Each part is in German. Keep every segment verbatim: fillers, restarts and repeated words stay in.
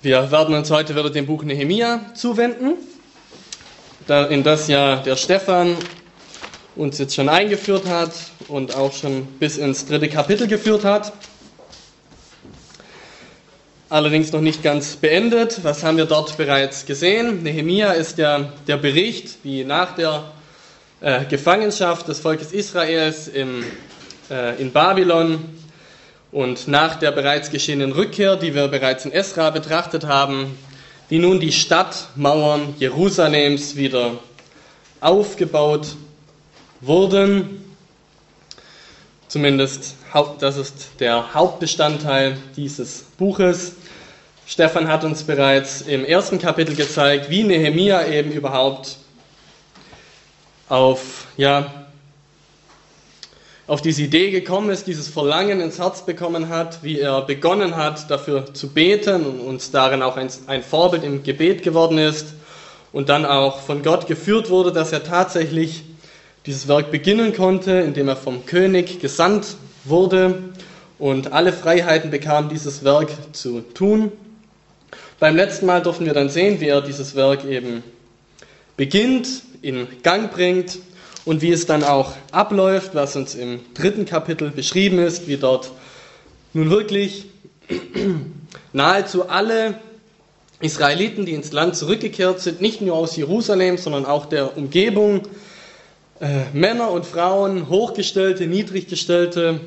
Wir werden uns heute wieder dem Buch Nehemia zuwenden, in das ja der Stefan uns jetzt schon eingeführt hat und auch schon bis ins dritte Kapitel geführt hat. Allerdings noch nicht ganz beendet. Was haben wir dort bereits gesehen? Nehemia ist ja der Bericht, wie nach der äh, Gefangenschaft des Volkes Israels im, äh, in Babylon und nach der bereits geschehenen Rückkehr, die wir bereits in Esra betrachtet haben, wie nun die Stadtmauern Jerusalems wieder aufgebaut wurden. Zumindest, das ist der Hauptbestandteil dieses Buches. Stefan hat uns bereits im ersten Kapitel gezeigt, wie Nehemia eben überhaupt auf, ja, auf diese Idee gekommen ist, dieses Verlangen ins Herz bekommen hat, wie er begonnen hat, dafür zu beten und uns darin auch ein, ein Vorbild im Gebet geworden ist und dann auch von Gott geführt wurde, dass er tatsächlich dieses Werk beginnen konnte, indem er vom König gesandt wurde und alle Freiheiten bekam, dieses Werk zu tun. Beim letzten Mal durften wir dann sehen, wie er dieses Werk eben beginnt, in Gang bringt und wie es dann auch abläuft, was uns im dritten Kapitel beschrieben ist, wie dort nun wirklich nahezu alle Israeliten, die ins Land zurückgekehrt sind, nicht nur aus Jerusalem, sondern auch der Umgebung, Äh, Männer und Frauen, Hochgestellte, Niedriggestellte,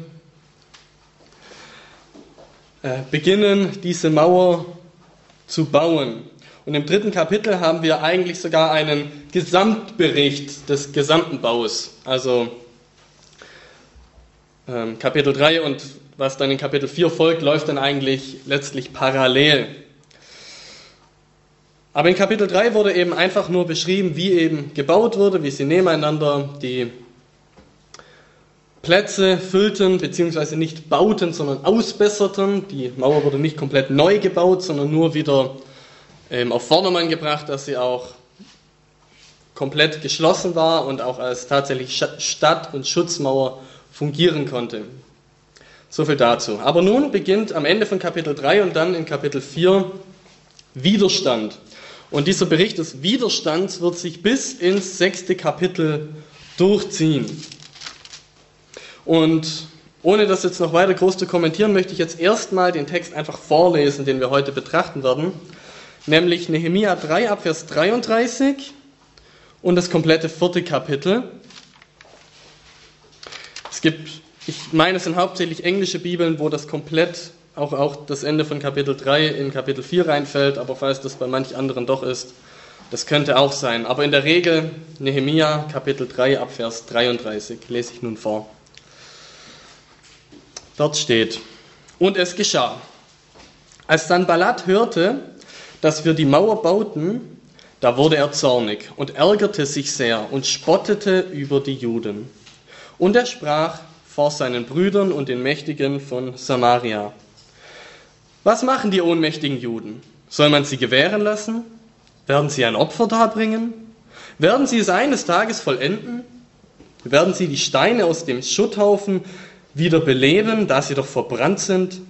äh, beginnen diese Mauer zu bauen. Und im dritten Kapitel haben wir eigentlich sogar einen Gesamtbericht des gesamten Baus. Also ähm, Kapitel drei und was dann in Kapitel vier folgt, läuft dann eigentlich letztlich parallel. Aber in Kapitel drei wurde eben einfach nur beschrieben, wie eben gebaut wurde, wie sie nebeneinander die Plätze füllten, beziehungsweise nicht bauten, sondern ausbesserten. Die Mauer wurde nicht komplett neu gebaut, sondern nur wieder ähm, auf Vordermann gebracht, dass sie auch komplett geschlossen war und auch als tatsächlich Stadt- und Schutzmauer fungieren konnte. So viel dazu. Aber nun beginnt am Ende von Kapitel drei und dann in Kapitel vier Widerstand. Und dieser Bericht des Widerstands wird sich bis ins sechste Kapitel durchziehen. Und ohne das jetzt noch weiter groß zu kommentieren, möchte ich jetzt erstmal den Text einfach vorlesen, den wir heute betrachten werden. Nämlich Nehemia drei ab Vers dreiunddreißig und das komplette vierte Kapitel. Es gibt, ich meine, es sind hauptsächlich englische Bibeln, wo das komplett Auch, auch das Ende von Kapitel drei in Kapitel vier reinfällt, aber falls das bei manch anderen doch ist, das könnte auch sein. Aber in der Regel Nehemia Kapitel drei ab Vers dreiunddreißig, lese ich nun vor. Dort steht: Und es geschah, als Sanballat hörte, dass wir die Mauer bauten, da wurde er zornig und ärgerte sich sehr und spottete über die Juden. Und er sprach vor seinen Brüdern und den Mächtigen von Samaria: Was machen die ohnmächtigen Juden? Soll man sie gewähren lassen? Werden sie ein Opfer darbringen? Werden sie es eines Tages vollenden? Werden sie die Steine aus dem Schutthaufen wieder beleben, da sie doch verbrannt sind?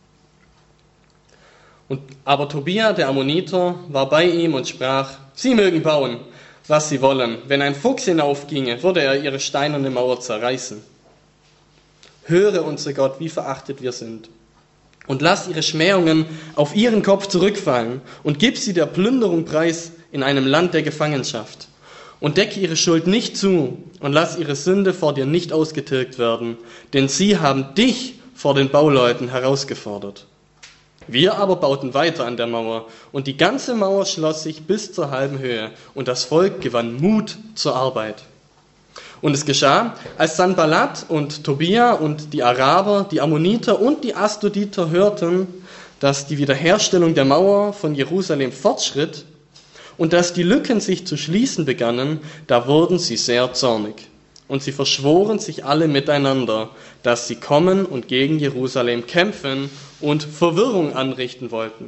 Und, aber Tobia, der Ammoniter, war bei ihm und sprach: Sie mögen bauen, was sie wollen. Wenn ein Fuchs hinaufginge, würde er ihre steinerne Mauer zerreißen. Höre, unser Gott, wie verachtet wir sind. Und lass ihre Schmähungen auf ihren Kopf zurückfallen und gib sie der Plünderung preis in einem Land der Gefangenschaft. Und decke ihre Schuld nicht zu und lass ihre Sünde vor dir nicht ausgetilgt werden, denn sie haben dich vor den Bauleuten herausgefordert. Wir aber bauten weiter an der Mauer und die ganze Mauer schloss sich bis zur halben Höhe und das Volk gewann Mut zur Arbeit. Und es geschah, als Sanballat und Tobia und die Araber, die Ammoniter und die Asdoditer hörten, dass die Wiederherstellung der Mauer von Jerusalem fortschritt und dass die Lücken sich zu schließen begannen, da wurden sie sehr zornig. Und sie verschworen sich alle miteinander, dass sie kommen und gegen Jerusalem kämpfen und Verwirrung anrichten wollten.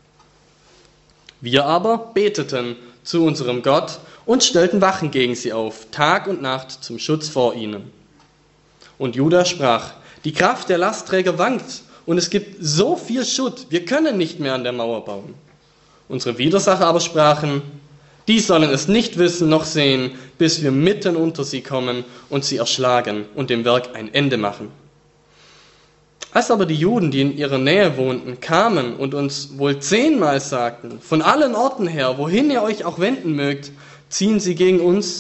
Wir aber beteten zu unserem Gott und stellten Wachen gegen sie auf, Tag und Nacht zum Schutz vor ihnen. Und Juda sprach: Die Kraft der Lastträger wankt und es gibt so viel Schutt, wir können nicht mehr an der Mauer bauen. Unsere Widersacher aber sprachen: Die sollen es nicht wissen noch sehen, bis wir mitten unter sie kommen und sie erschlagen und dem Werk ein Ende machen. Als aber die Juden, die in ihrer Nähe wohnten, kamen und uns wohl zehnmal sagten: Von allen Orten her, wohin ihr euch auch wenden mögt, ziehen sie gegen uns,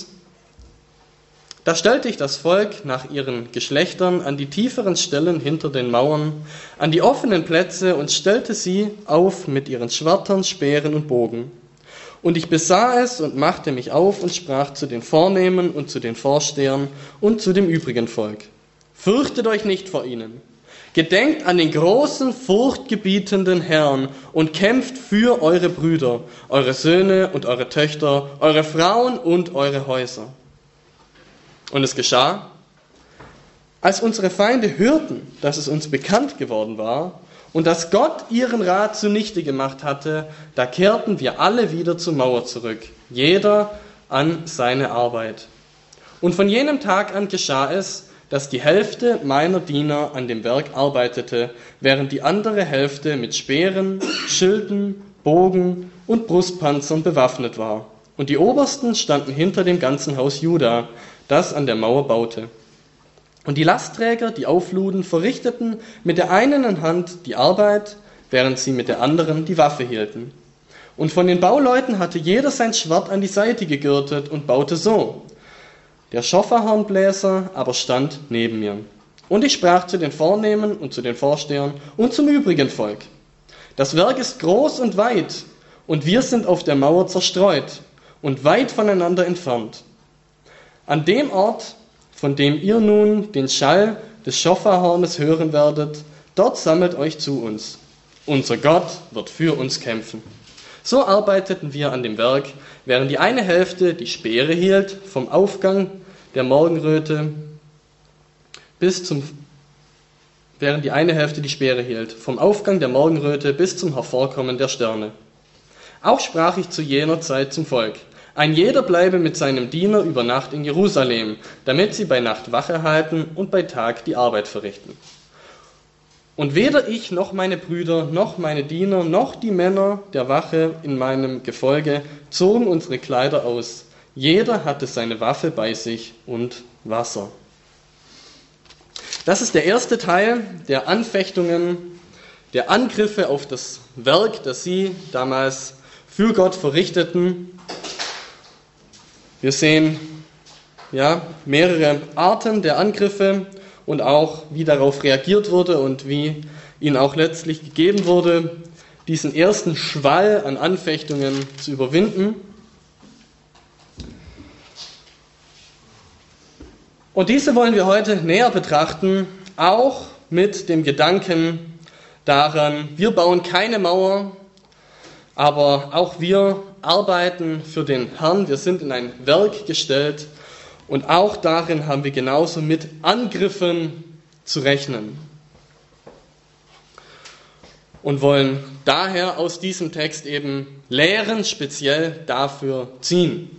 da stellte ich das Volk nach ihren Geschlechtern an die tieferen Stellen hinter den Mauern, an die offenen Plätze und stellte sie auf mit ihren Schwertern, Speeren und Bogen. Und ich besah es und machte mich auf und sprach zu den Vornehmen und zu den Vorstehern und zu dem übrigen Volk: Fürchtet euch nicht vor ihnen. Gedenkt an den großen, furchtgebietenden Herrn und kämpft für eure Brüder, eure Söhne und eure Töchter, eure Frauen und eure Häuser. Und es geschah, als unsere Feinde hörten, dass es uns bekannt geworden war und dass Gott ihren Rat zunichte gemacht hatte, da kehrten wir alle wieder zur Mauer zurück, jeder an seine Arbeit. Und von jenem Tag an geschah es, dass die Hälfte meiner Diener an dem Werk arbeitete, während die andere Hälfte mit Speeren, Schilden, Bogen und Brustpanzern bewaffnet war. Und die Obersten standen hinter dem ganzen Haus Juda, das an der Mauer baute. Und die Lastträger, die aufluden, verrichteten mit der einen Hand die Arbeit, während sie mit der anderen die Waffe hielten. Und von den Bauleuten hatte jeder sein Schwert an die Seite gegürtet und baute so. Der Schofahornbläser aber stand neben mir. Und ich sprach zu den Vornehmen und zu den Vorstehern und zum übrigen Volk: Das Werk ist groß und weit, und wir sind auf der Mauer zerstreut und weit voneinander entfernt. An dem Ort, von dem ihr nun den Schall des Schofahornes hören werdet, dort sammelt euch zu uns. Unser Gott wird für uns kämpfen. So arbeiteten wir an dem Werk, während die eine Hälfte die Speere hielt, vom Aufgang der Morgenröte bis zum während die eine Hälfte die Speere hielt, vom Aufgang der Morgenröte bis zum Hervorkommen der Sterne. Auch sprach ich zu jener Zeit zum Volk: Ein jeder bleibe mit seinem Diener über Nacht in Jerusalem, damit sie bei Nacht Wache halten und bei Tag die Arbeit verrichten. Und weder ich noch meine Brüder, noch meine Diener, noch die Männer der Wache in meinem Gefolge zogen unsere Kleider aus. Jeder hatte seine Waffe bei sich und Wasser. Das ist der erste Teil der Anfechtungen, der Angriffe auf das Werk, das sie damals für Gott verrichteten. Wir sehen ja, mehrere Arten der Angriffe und auch, wie darauf reagiert wurde und wie ihnen auch letztlich gegeben wurde, diesen ersten Schwall an Anfechtungen zu überwinden. Und diese wollen wir heute näher betrachten, auch mit dem Gedanken daran, wir bauen keine Mauer, aber auch wir arbeiten für den Herrn, wir sind in ein Werk gestellt und auch darin haben wir genauso mit Angriffen zu rechnen. Und wollen daher aus diesem Text eben Lehren speziell dafür ziehen.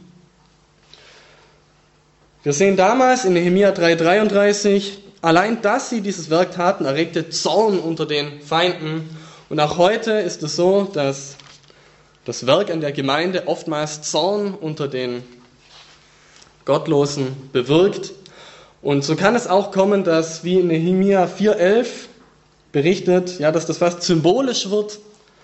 Wir sehen damals in Nehemia drei dreiunddreißig, allein dass sie dieses Werk taten, erregte Zorn unter den Feinden. Und auch heute ist es so, dass das Werk an der Gemeinde oftmals Zorn unter den Gottlosen bewirkt. Und so kann es auch kommen, dass, wie in Nehemia vier elf berichtet, ja, dass das fast symbolisch wird,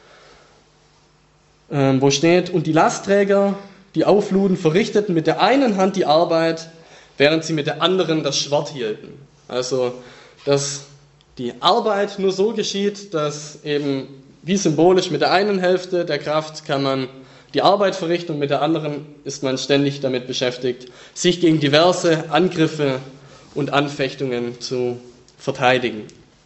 ähm, wo steht: Und die Lastträger, die aufluden, verrichteten mit der einen Hand die Arbeit, während sie mit der anderen das Schwert hielten. Also, dass die Arbeit nur so geschieht, dass eben wie symbolisch mit der einen Hälfte der Kraft kann man die Arbeit verrichten und mit der anderen ist man ständig damit beschäftigt, sich gegen diverse Angriffe und Anfechtungen zu verteidigen.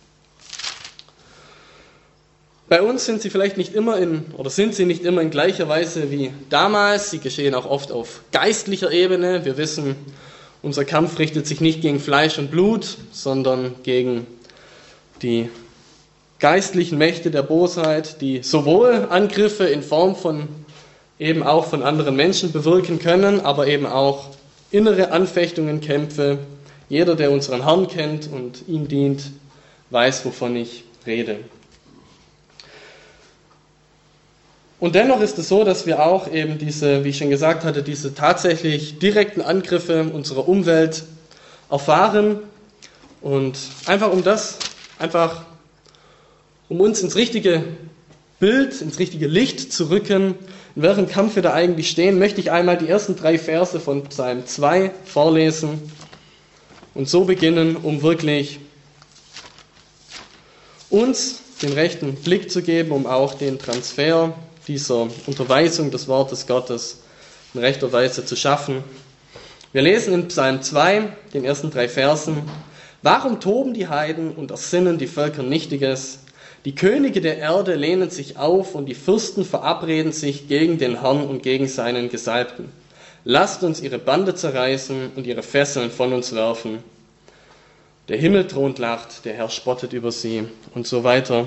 Bei uns sind sie vielleicht nicht immer in, oder sind sie nicht immer in gleicher Weise wie damals. Sie geschehen auch oft auf geistlicher Ebene. Wir wissen, unser Kampf richtet sich nicht gegen Fleisch und Blut, sondern gegen die geistlichen Mächte der Bosheit, die sowohl Angriffe in Form von eben auch von anderen Menschen bewirken können, aber eben auch innere Anfechtungen, Kämpfe. Jeder, der unseren Herrn kennt und ihm dient, weiß, wovon ich rede. Und dennoch ist es so, dass wir auch eben diese, wie ich schon gesagt hatte, diese tatsächlich direkten Angriffe unserer Umwelt erfahren. Und einfach um das, einfach um uns ins richtige Bild, ins richtige Licht zu rücken, in welchem Kampf wir da eigentlich stehen, möchte ich einmal die ersten drei Verse von Psalm zwei vorlesen und so beginnen, um wirklich uns den rechten Blick zu geben, um auch den Transfer dieser Unterweisung des Wortes Gottes in rechter Weise zu schaffen. Wir lesen in Psalm zwei, den ersten drei Versen: Warum toben die Heiden und ersinnen die Völker Nichtiges? Die Könige der Erde lehnen sich auf und die Fürsten verabreden sich gegen den Herrn und gegen seinen Gesalbten. Lasst uns ihre Bande zerreißen und ihre Fesseln von uns werfen. Der Himmel thront lacht, der Herr spottet über sie und so weiter.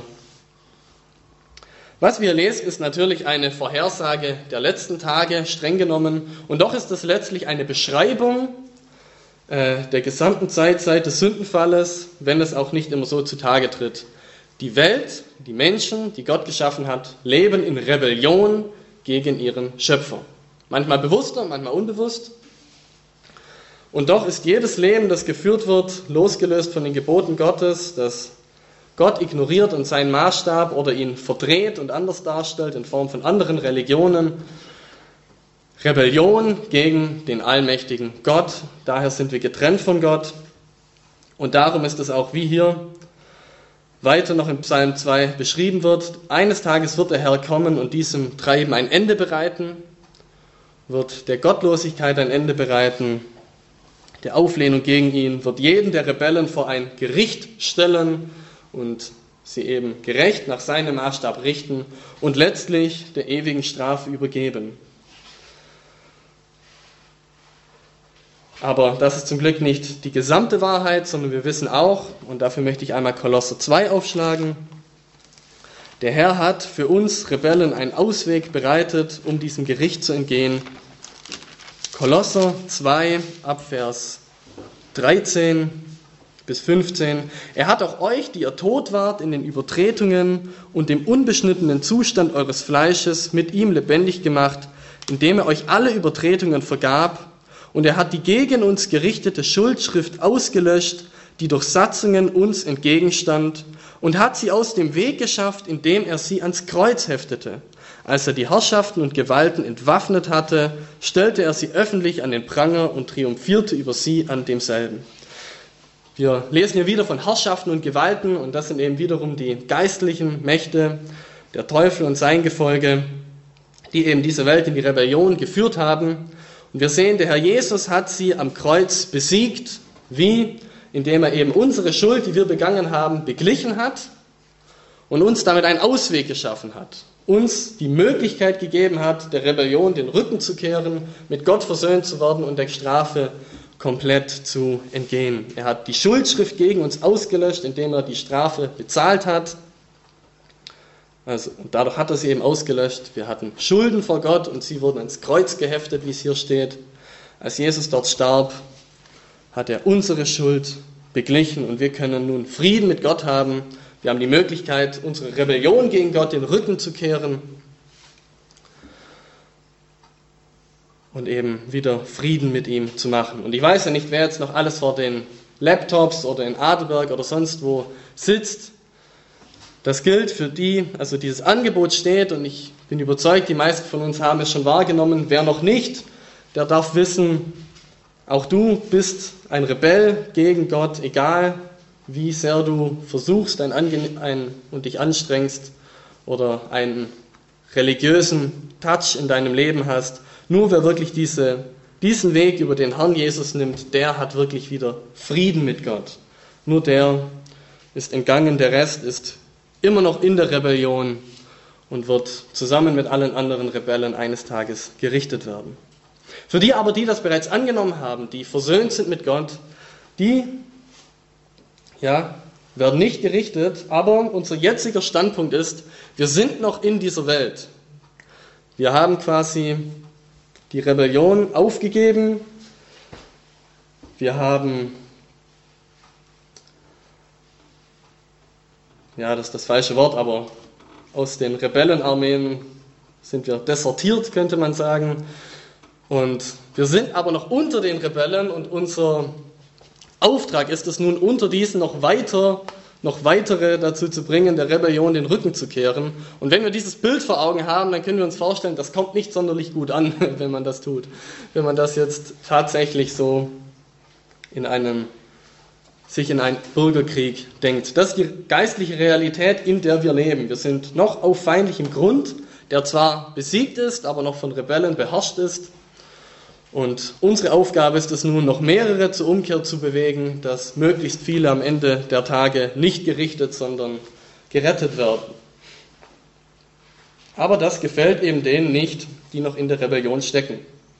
Was wir lesen, ist natürlich eine Vorhersage der letzten Tage, streng genommen. Und doch ist es letztlich eine Beschreibung äh, der gesamten Zeit seit des Sündenfalles, wenn es auch nicht immer so zutage tritt. Die Welt, die Menschen, die Gott geschaffen hat, leben in Rebellion gegen ihren Schöpfer. Manchmal bewusster, manchmal unbewusst. Und doch ist jedes Leben, das geführt wird, losgelöst von den Geboten Gottes, das Gott ignoriert und seinen Maßstab oder ihn verdreht und anders darstellt in Form von anderen Religionen. Rebellion gegen den allmächtigen Gott. Daher sind wir getrennt von Gott. Und darum ist es auch wie hier weiter noch in Psalm zwei beschrieben wird: Eines Tages wird der Herr kommen und diesem Treiben ein Ende bereiten, wird der Gottlosigkeit ein Ende bereiten, der Auflehnung gegen ihn, wird jeden der Rebellen vor ein Gericht stellen und sie eben gerecht nach seinem Maßstab richten und letztlich der ewigen Strafe übergeben. Aber das ist zum Glück nicht die gesamte Wahrheit, sondern wir wissen auch, und dafür möchte ich einmal Kolosser zwei aufschlagen, der Herr hat für uns Rebellen einen Ausweg bereitet, um diesem Gericht zu entgehen. Kolosser zwei, Abvers dreizehn bis fünfzehn. Er hat auch euch, die ihr tot wart in den Übertretungen und dem unbeschnittenen Zustand eures Fleisches, mit ihm lebendig gemacht, indem er euch alle Übertretungen vergab. Und er hat die gegen uns gerichtete Schuldschrift ausgelöscht, die durch Satzungen uns entgegenstand, und hat sie aus dem Weg geschafft, indem er sie ans Kreuz heftete. Als er die Herrschaften und Gewalten entwaffnet hatte, stellte er sie öffentlich an den Pranger und triumphierte über sie an demselben. Wir lesen hier wieder von Herrschaften und Gewalten, und das sind eben wiederum die geistlichen Mächte, der Teufel und sein Gefolge, die eben diese Welt in die Rebellion geführt haben. Und wir sehen, der Herr Jesus hat sie am Kreuz besiegt. Wie? Indem er eben unsere Schuld, die wir begangen haben, beglichen hat und uns damit einen Ausweg geschaffen hat. Uns die Möglichkeit gegeben hat, der Rebellion den Rücken zu kehren, mit Gott versöhnt zu werden und der Strafe komplett zu entgehen. Er hat die Schuldschrift gegen uns ausgelöscht, indem er die Strafe bezahlt hat. Also, und dadurch hat er sie eben ausgelöscht. Wir hatten Schulden vor Gott und sie wurden ans Kreuz geheftet, wie es hier steht. Als Jesus dort starb, hat er unsere Schuld beglichen und wir können nun Frieden mit Gott haben. Wir haben die Möglichkeit, unsere Rebellion gegen Gott den Rücken zu kehren und eben wieder Frieden mit ihm zu machen. Und ich weiß ja nicht, wer jetzt noch alles vor den Laptops oder in Adelberg oder sonst wo sitzt. Das gilt für die, also dieses Angebot steht, und ich bin überzeugt, die meisten von uns haben es schon wahrgenommen. Wer noch nicht, der darf wissen, auch du bist ein Rebell gegen Gott, egal wie sehr du versuchst ein, ein, und dich anstrengst oder einen religiösen Touch in deinem Leben hast. Nur wer wirklich diese, diesen Weg über den Herrn Jesus nimmt, der hat wirklich wieder Frieden mit Gott. Nur der ist entgangen, der Rest ist immer noch in der Rebellion und wird zusammen mit allen anderen Rebellen eines Tages gerichtet werden. Für die aber, die das bereits angenommen haben, die versöhnt sind mit Gott, die ja, werden nicht gerichtet, aber unser jetziger Standpunkt ist, wir sind noch in dieser Welt. Wir haben quasi die Rebellion aufgegeben, wir haben ja, das ist das falsche Wort, aber aus den Rebellenarmeen sind wir desertiert, könnte man sagen. Und wir sind aber noch unter den Rebellen und unser Auftrag ist es nun, unter diesen noch weiter, noch weitere dazu zu bringen, der Rebellion den Rücken zu kehren. Und wenn wir dieses Bild vor Augen haben, dann können wir uns vorstellen, das kommt nicht sonderlich gut an, wenn man das tut. Wenn man das jetzt tatsächlich so in einem, sich in einen Bürgerkrieg denkt. Das ist die geistliche Realität, in der wir leben. Wir sind noch auf feindlichem Grund, der zwar besiegt ist, aber noch von Rebellen beherrscht ist. Und unsere Aufgabe ist es nun, noch mehrere zur Umkehr zu bewegen, dass möglichst viele am Ende der Tage nicht gerichtet, sondern gerettet werden. Aber das gefällt eben denen nicht, die noch in der Rebellion stecken.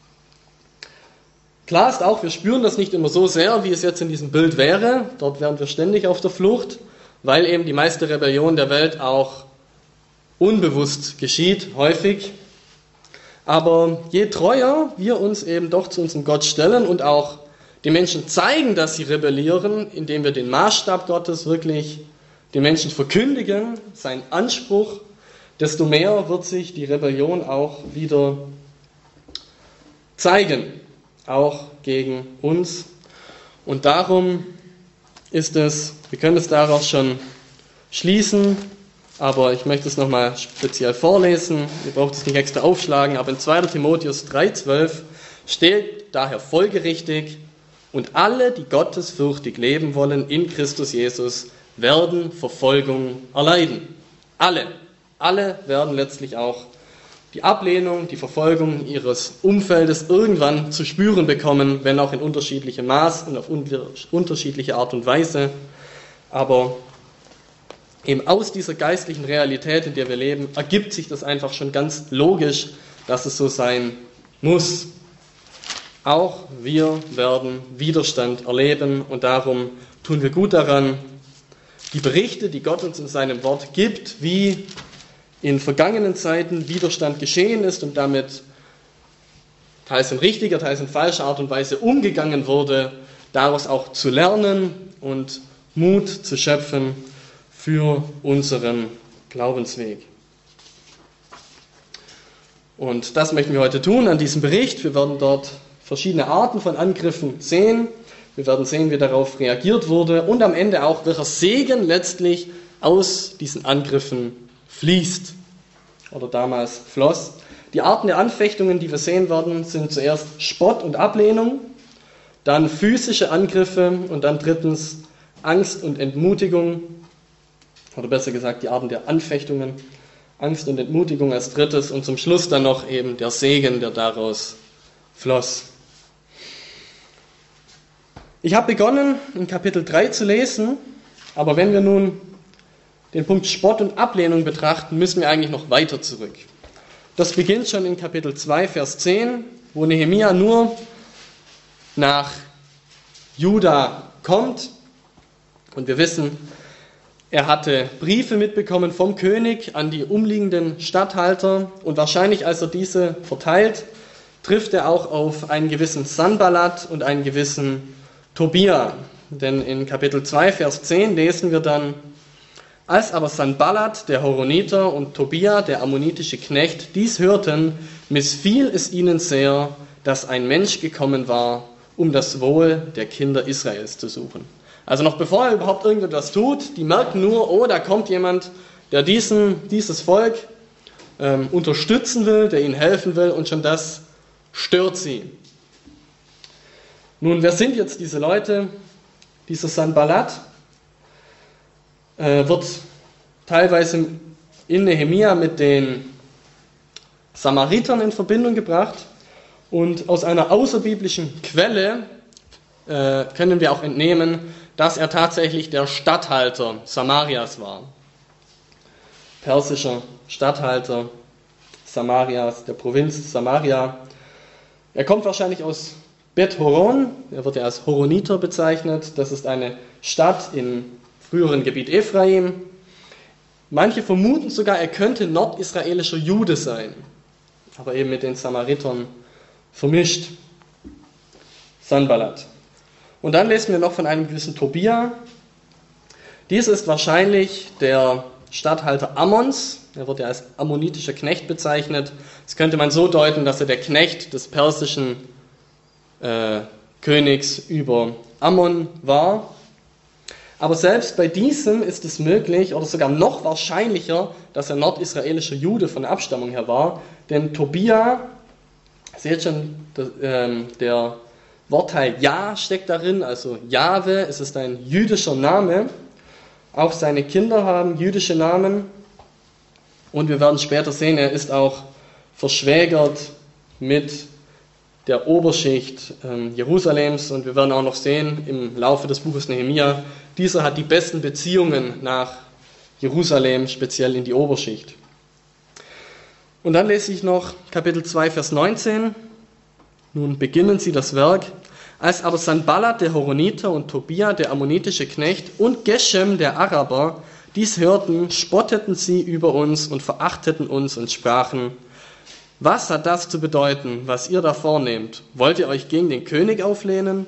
Klar ist auch, wir spüren das nicht immer so sehr, wie es jetzt in diesem Bild wäre. Dort wären wir ständig auf der Flucht, weil eben die meiste Rebellion der Welt auch unbewusst geschieht, häufig. Aber je treuer wir uns eben doch zu unserem Gott stellen und auch den Menschen zeigen, dass sie rebellieren, indem wir den Maßstab Gottes wirklich den Menschen verkündigen, seinen Anspruch, desto mehr wird sich die Rebellion auch wieder zeigen, auch gegen uns. Und darum ist es, wir können es daraus schon schließen, aber ich möchte es nochmal speziell vorlesen. Ihr braucht es nicht extra aufschlagen, aber in zweiter Timotheus drei zwölf steht daher folgerichtig: Und alle, die gottesfürchtig leben wollen in Christus Jesus, werden Verfolgung erleiden. Alle. Alle werden letztlich auch die Ablehnung, die Verfolgung ihres Umfeldes irgendwann zu spüren bekommen, wenn auch in unterschiedlichem Maß und auf unterschiedliche Art und Weise. Aber eben aus dieser geistlichen Realität, in der wir leben, ergibt sich das einfach schon ganz logisch, dass es so sein muss. Auch wir werden Widerstand erleben und darum tun wir gut daran, die Berichte, die Gott uns in seinem Wort gibt, wie in vergangenen Zeiten Widerstand geschehen ist und damit teils in richtiger, teils in falscher Art und Weise umgegangen wurde, daraus auch zu lernen und Mut zu schöpfen für unseren Glaubensweg. Und das möchten wir heute tun an diesem Bericht. Wir werden dort verschiedene Arten von Angriffen sehen. Wir werden sehen, wie darauf reagiert wurde und am Ende auch, welcher Segen letztlich aus diesen Angriffen fließt oder damals floss. Die Arten der Anfechtungen, die wir sehen werden, sind zuerst Spott und Ablehnung, dann physische Angriffe und dann drittens Angst und Entmutigung. Oder besser gesagt, die Arten der Anfechtungen, Angst und Entmutigung als drittes und zum Schluss dann noch eben der Segen, der daraus floss. Ich habe begonnen, in Kapitel drei zu lesen, aber wenn wir nun den Punkt Spott und Ablehnung betrachten, müssen wir eigentlich noch weiter zurück. Das beginnt schon in Kapitel zwei, Vers zehn, wo Nehemia nur nach Juda kommt und wir wissen, er hatte Briefe mitbekommen vom König an die umliegenden Statthalter und wahrscheinlich, als er diese verteilt, trifft er auch auf einen gewissen Sanballat und einen gewissen Tobia. Denn in Kapitel zwei, Vers zehn lesen wir dann: Als aber Sanballat, der Horoniter, und Tobia, der ammonitische Knecht, dies hörten, missfiel es ihnen sehr, dass ein Mensch gekommen war, um das Wohl der Kinder Israels zu suchen. Also noch bevor er überhaupt irgendetwas tut, die merken nur, oh, da kommt jemand, der diesen, dieses Volk ähm, unterstützen will, der ihnen helfen will, und schon das stört sie. Nun, wer sind jetzt diese Leute? Dieser Sanballat äh, wird teilweise in Nehemia mit den Samaritern in Verbindung gebracht und aus einer außerbiblischen Quelle äh, können wir auch entnehmen, dass er tatsächlich der Statthalter Samarias war. Persischer Statthalter Samarias, der Provinz Samaria. Er kommt wahrscheinlich aus Bet Horon, er wird ja als Horoniter bezeichnet. Das ist eine Stadt im früheren Gebiet Ephraim. Manche vermuten sogar, er könnte nordisraelischer Jude sein, aber eben mit den Samaritern vermischt. Sanballat. Und dann lesen wir noch von einem gewissen Tobia. Dies ist wahrscheinlich der Statthalter Ammons. Er wird ja als ammonitischer Knecht bezeichnet. Das könnte man so deuten, dass er der Knecht des persischen äh, Königs über Ammon war. Aber selbst bei diesem ist es möglich, oder sogar noch wahrscheinlicher, dass er nordisraelischer Jude von der Abstammung her war. Denn Tobia, seht schon, der, der Wortteil Ja steckt darin, also Jahwe, es ist ein jüdischer Name. Auch seine Kinder haben jüdische Namen. Und wir werden später sehen, er ist auch verschwägert mit der Oberschicht ähm, Jerusalems. Und wir werden auch noch sehen im Laufe des Buches Nehemia, dieser hat die besten Beziehungen nach Jerusalem, speziell in die Oberschicht. Und dann lese ich noch Kapitel zwei, Vers neunzehn. Nun beginnen sie das Werk. Als aber Sanballat, der Horoniter, und Tobia, der ammonitische Knecht, und Geshem, der Araber, dies hörten, spotteten sie über uns und verachteten uns und sprachen: Was hat das zu bedeuten, was ihr da vornehmt? Wollt ihr euch gegen den König auflehnen?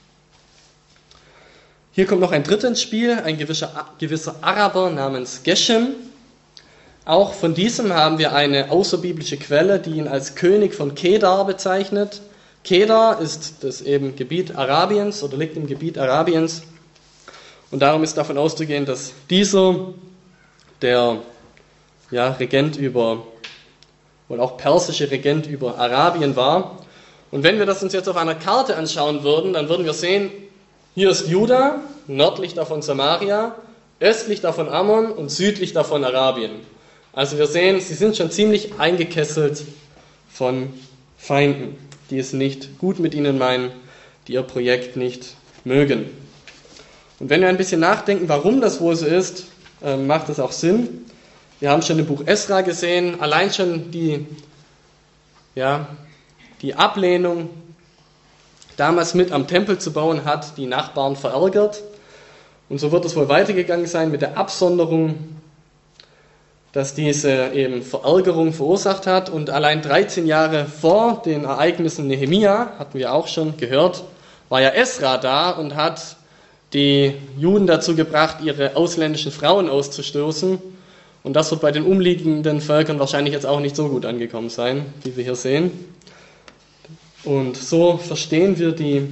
Hier kommt noch ein Dritter ins Spiel, ein gewisser, gewisser Araber namens Geshem. Auch von diesem haben wir eine außerbiblische Quelle, die ihn als König von Kedar bezeichnet. Kedar ist das eben Gebiet Arabiens oder liegt im Gebiet Arabiens. Und darum ist davon auszugehen, dass dieser der ja, Regent über, oder auch persische Regent über Arabien war. Und wenn wir das uns jetzt auf einer Karte anschauen würden, dann würden wir sehen, hier ist Juda, nördlich davon Samaria, östlich davon Ammon und südlich davon Arabien. Also wir sehen, sie sind schon ziemlich eingekesselt von Feinden, die es nicht gut mit ihnen meinen, die ihr Projekt nicht mögen. Und wenn wir ein bisschen nachdenken, warum das wohl so ist, äh, macht es auch Sinn. Wir haben schon im Buch Esra gesehen, allein schon die, ja, die Ablehnung, damals mit am Tempel zu bauen, hat die Nachbarn verärgert. Und so wird es wohl weitergegangen sein mit der Absonderung, dass diese eben Verärgerung verursacht hat. Und allein dreizehn Jahre vor den Ereignissen Nehemia, hatten wir auch schon gehört, war ja Esra da und hat die Juden dazu gebracht, ihre ausländischen Frauen auszustoßen. Und das wird bei den umliegenden Völkern wahrscheinlich jetzt auch nicht so gut angekommen sein, wie wir hier sehen. Und so verstehen wir die,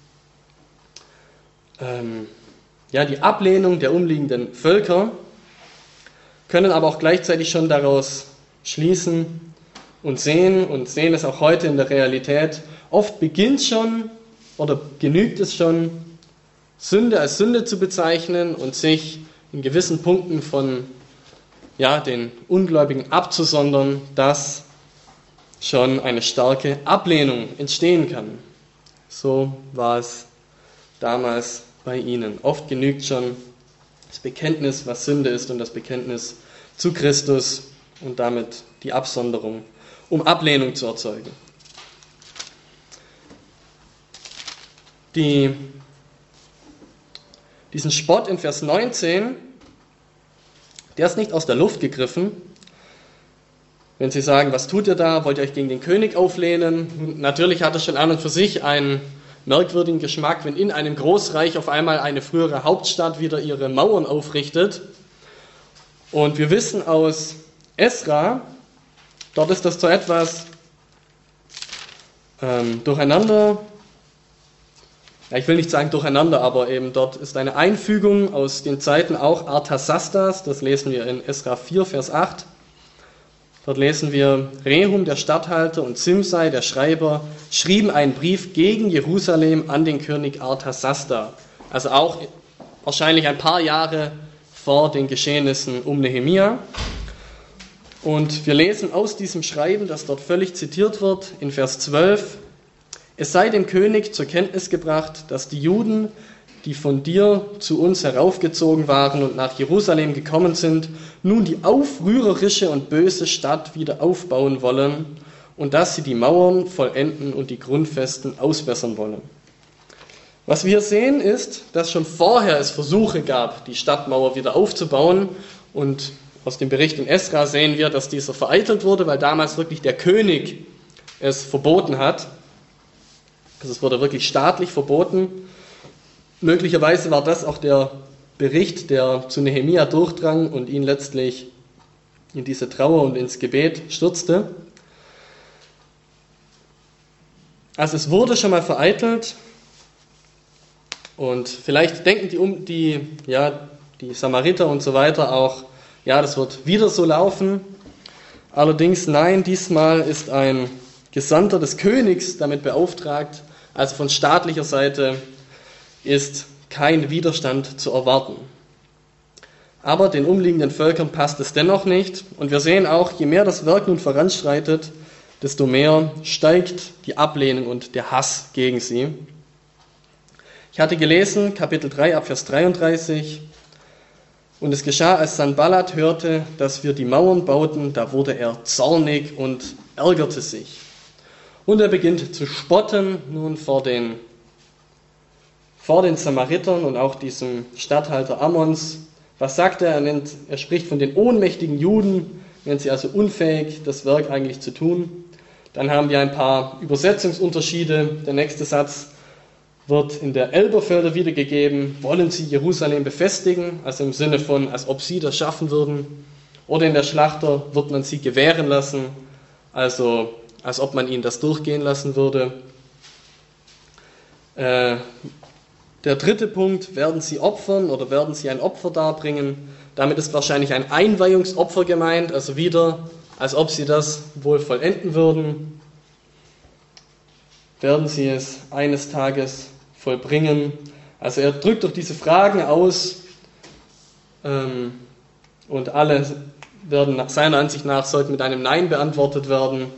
ähm, ja, die Ablehnung der umliegenden Völker, können aber auch gleichzeitig schon daraus schließen und sehen und sehen es auch heute in der Realität. Oft beginnt schon oder genügt es schon, Sünde als Sünde zu bezeichnen und sich in gewissen Punkten von ja, den Ungläubigen abzusondern, dass schon eine starke Ablehnung entstehen kann. So war es damals bei ihnen. Oft genügt schon das Bekenntnis, was Sünde ist, und das Bekenntnis zu Christus und damit die Absonderung, um Ablehnung zu erzeugen. Die, diesen Spott in Vers neunzehn, der ist nicht aus der Luft gegriffen. Wenn Sie sagen, was tut ihr da? Wollt ihr euch gegen den König auflehnen? Natürlich hat es schon an und für sich einen merkwürdigen Geschmack, wenn in einem Großreich auf einmal eine frühere Hauptstadt wieder ihre Mauern aufrichtet. Und wir wissen aus Esra, dort ist das so etwas ähm, durcheinander, ja, ich will nicht sagen durcheinander, aber eben dort ist eine Einfügung aus den Zeiten auch Artasastas, das lesen wir in Esra vier, Vers acht. Dort lesen wir, Rehum, der Statthalter, und Simsai, der Schreiber, schrieben einen Brief gegen Jerusalem an den König Artasasta. Also auch wahrscheinlich ein paar Jahre vor den Geschehnissen um Nehemia. Und wir lesen aus diesem Schreiben, das dort völlig zitiert wird, in Vers zwölf, es sei dem König zur Kenntnis gebracht, dass die Juden, die von dir zu uns heraufgezogen waren und nach Jerusalem gekommen sind, nun die aufrührerische und böse Stadt wieder aufbauen wollen und dass sie die Mauern vollenden und die Grundfesten ausbessern wollen. Was wir sehen ist, dass schon vorher es Versuche gab, die Stadtmauer wieder aufzubauen, und aus dem Bericht in Esra sehen wir, dass dieser vereitelt wurde, weil damals wirklich der König es verboten hat. Also es wurde wirklich staatlich verboten. Möglicherweise war das auch der Bericht, der zu Nehemia durchdrang und ihn letztlich in diese Trauer und ins Gebet stürzte. Also es wurde schon mal vereitelt und vielleicht denken die, um, die, ja, die Samariter und so weiter auch, ja, das wird wieder so laufen. Allerdings nein, diesmal ist ein Gesandter des Königs damit beauftragt, also von staatlicher Seite ist kein Widerstand zu erwarten. Aber den umliegenden Völkern passt es dennoch nicht und wir sehen auch, je mehr das Werk nun voranschreitet, desto mehr steigt die Ablehnung und der Hass gegen sie. Ich hatte gelesen, Kapitel drei, Abvers dreiunddreißig, und es geschah, als Sanballat hörte, dass wir die Mauern bauten, da wurde er zornig und ärgerte sich. Und er beginnt zu spotten nun vor den, vor den Samaritern und auch diesem Statthalter Ammons. Was sagt er? Er, nennt, er spricht von den ohnmächtigen Juden, nennt sie also unfähig, das Werk eigentlich zu tun. Dann haben wir ein paar Übersetzungsunterschiede. Der nächste Satz wird in der Elberfelder wiedergegeben. Wollen sie Jerusalem befestigen? Also im Sinne von, als ob sie das schaffen würden. Oder in der Schlachter wird man sie gewähren lassen. Also als ob man ihnen das durchgehen lassen würde. Äh, der dritte Punkt, werden sie opfern oder werden sie ein Opfer darbringen? Damit ist wahrscheinlich ein Einweihungsopfer gemeint, also wieder, als ob sie das wohl vollenden würden. Werden sie es eines Tages vollbringen? Also er drückt durch diese Fragen aus ähm, und alle werden nach seiner Ansicht nach sollten mit einem Nein beantwortet werden.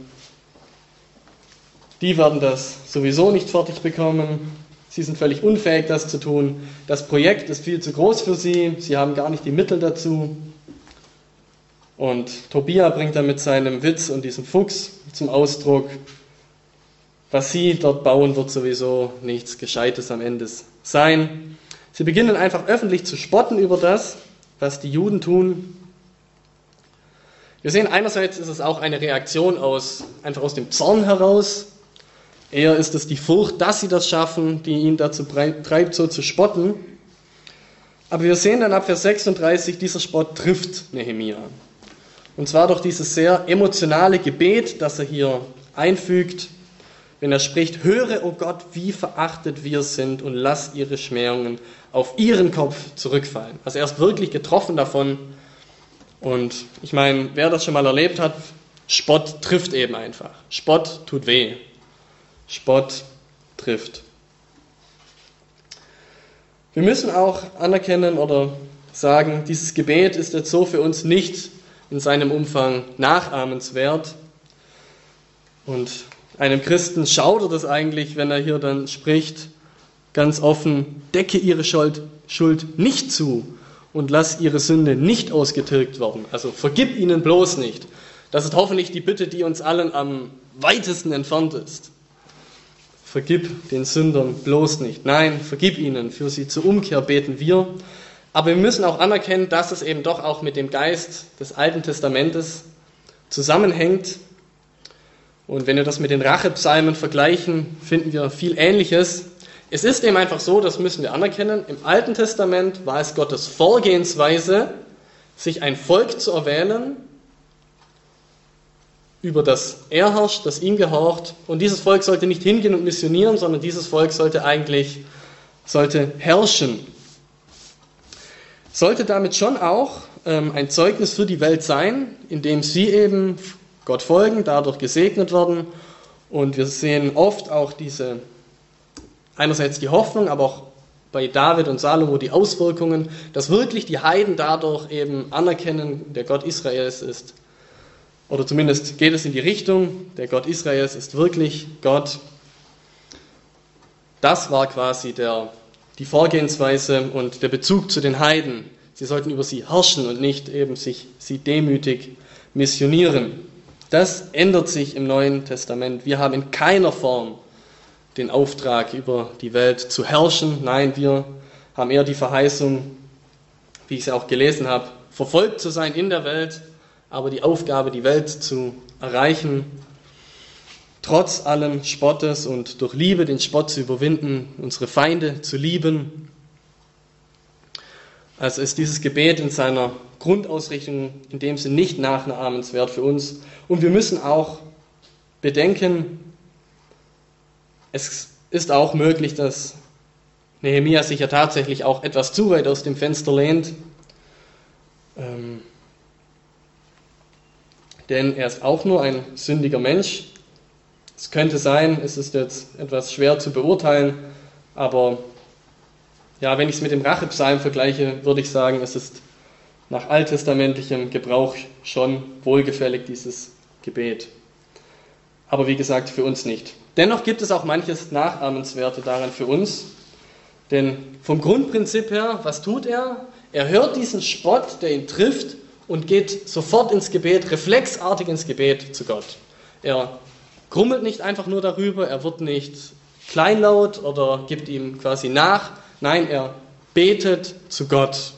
Die werden das sowieso nicht fertig bekommen. Sie sind völlig unfähig, das zu tun. Das Projekt ist viel zu groß für sie. Sie haben gar nicht die Mittel dazu. Und Tobia bringt dann mit seinem Witz und diesem Fuchs zum Ausdruck, was sie dort bauen, wird sowieso nichts Gescheites am Ende sein. Sie beginnen einfach öffentlich zu spotten über das, was die Juden tun. Wir sehen, einerseits ist es auch eine Reaktion aus, einfach aus dem Zorn heraus. Eher ist es die Furcht, dass sie das schaffen, die ihn dazu treibt, so zu spotten. Aber wir sehen dann ab Vers sechsunddreißig, dieser Spott trifft Nehemia. Und zwar durch dieses sehr emotionale Gebet, das er hier einfügt, wenn er spricht, höre, o Gott, wie verachtet wir sind und lass ihre Schmähungen auf ihren Kopf zurückfallen. Also er ist wirklich getroffen davon. Und ich meine, wer das schon mal erlebt hat, Spott trifft eben einfach. Spott tut weh. Spott trifft. Wir müssen auch anerkennen oder sagen, dieses Gebet ist jetzt so für uns nicht in seinem Umfang nachahmenswert. Und einem Christen schaudert es eigentlich, wenn er hier dann spricht, ganz offen, decke ihre Schuld, Schuld nicht zu und lass ihre Sünde nicht ausgetilgt werden. Also vergib ihnen bloß nicht. Das ist hoffentlich die Bitte, die uns allen am weitesten entfernt ist. Vergib den Sündern bloß nicht. Nein, vergib ihnen. Für sie zur Umkehr beten wir. Aber wir müssen auch anerkennen, dass es eben doch auch mit dem Geist des Alten Testamentes zusammenhängt. Und wenn wir das mit den Rachepsalmen vergleichen, finden wir viel Ähnliches. Es ist eben einfach so, das müssen wir anerkennen, im Alten Testament war es Gottes Vorgehensweise, sich ein Volk zu erwählen, über das er herrscht, das ihm gehorcht. Und dieses Volk sollte nicht hingehen und missionieren, sondern dieses Volk sollte eigentlich sollte herrschen. Sollte damit schon auch ähm, ein Zeugnis für die Welt sein, indem sie eben Gott folgen, dadurch gesegnet werden. Und wir sehen oft auch diese, einerseits die Hoffnung, aber auch bei David und Salomo die Auswirkungen, dass wirklich die Heiden dadurch eben anerkennen, der Gott Israels ist. Oder zumindest geht es in die Richtung, der Gott Israels ist wirklich Gott. Das war quasi der, die Vorgehensweise und der Bezug zu den Heiden. Sie sollten über sie herrschen und nicht eben sich sie demütig missionieren. Das ändert sich im Neuen Testament. Wir haben in keiner Form den Auftrag, über die Welt zu herrschen. Nein, wir haben eher die Verheißung, wie ich es auch gelesen habe, verfolgt zu sein in der Welt, aber die Aufgabe, die Welt zu erreichen, trotz allem Spottes und durch Liebe den Spott zu überwinden, unsere Feinde zu lieben. Also ist dieses Gebet in seiner Grundausrichtung in dem Sinne nicht nachahmenswert für uns. Und wir müssen auch bedenken, es ist auch möglich, dass Nehemia sich ja tatsächlich auch etwas zu weit aus dem Fenster lehnt. Ähm, denn er ist auch nur ein sündiger Mensch. Es könnte sein, es ist jetzt etwas schwer zu beurteilen, aber ja, wenn ich es mit dem Rachepsalm vergleiche, würde ich sagen, es ist nach alttestamentlichem Gebrauch schon wohlgefällig, dieses Gebet. Aber wie gesagt, für uns nicht. Dennoch gibt es auch manches Nachahmenswerte daran für uns. Denn vom Grundprinzip her, was tut er? Er hört diesen Spott, der ihn trifft, und geht sofort ins Gebet, reflexartig ins Gebet zu Gott. Er grummelt nicht einfach nur darüber, er wird nicht kleinlaut oder gibt ihm quasi nach. Nein, er betet zu Gott.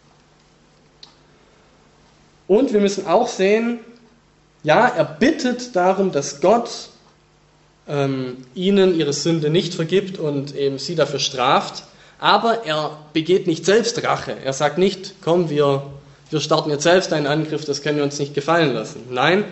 Und wir müssen auch sehen, ja, er bittet darum, dass Gott ähm, ihnen ihre Sünde nicht vergibt und eben sie dafür straft, aber er begeht nicht selbst Rache. Er sagt nicht, komm, wir, wir starten jetzt selbst einen Angriff, das können wir uns nicht gefallen lassen. Nein,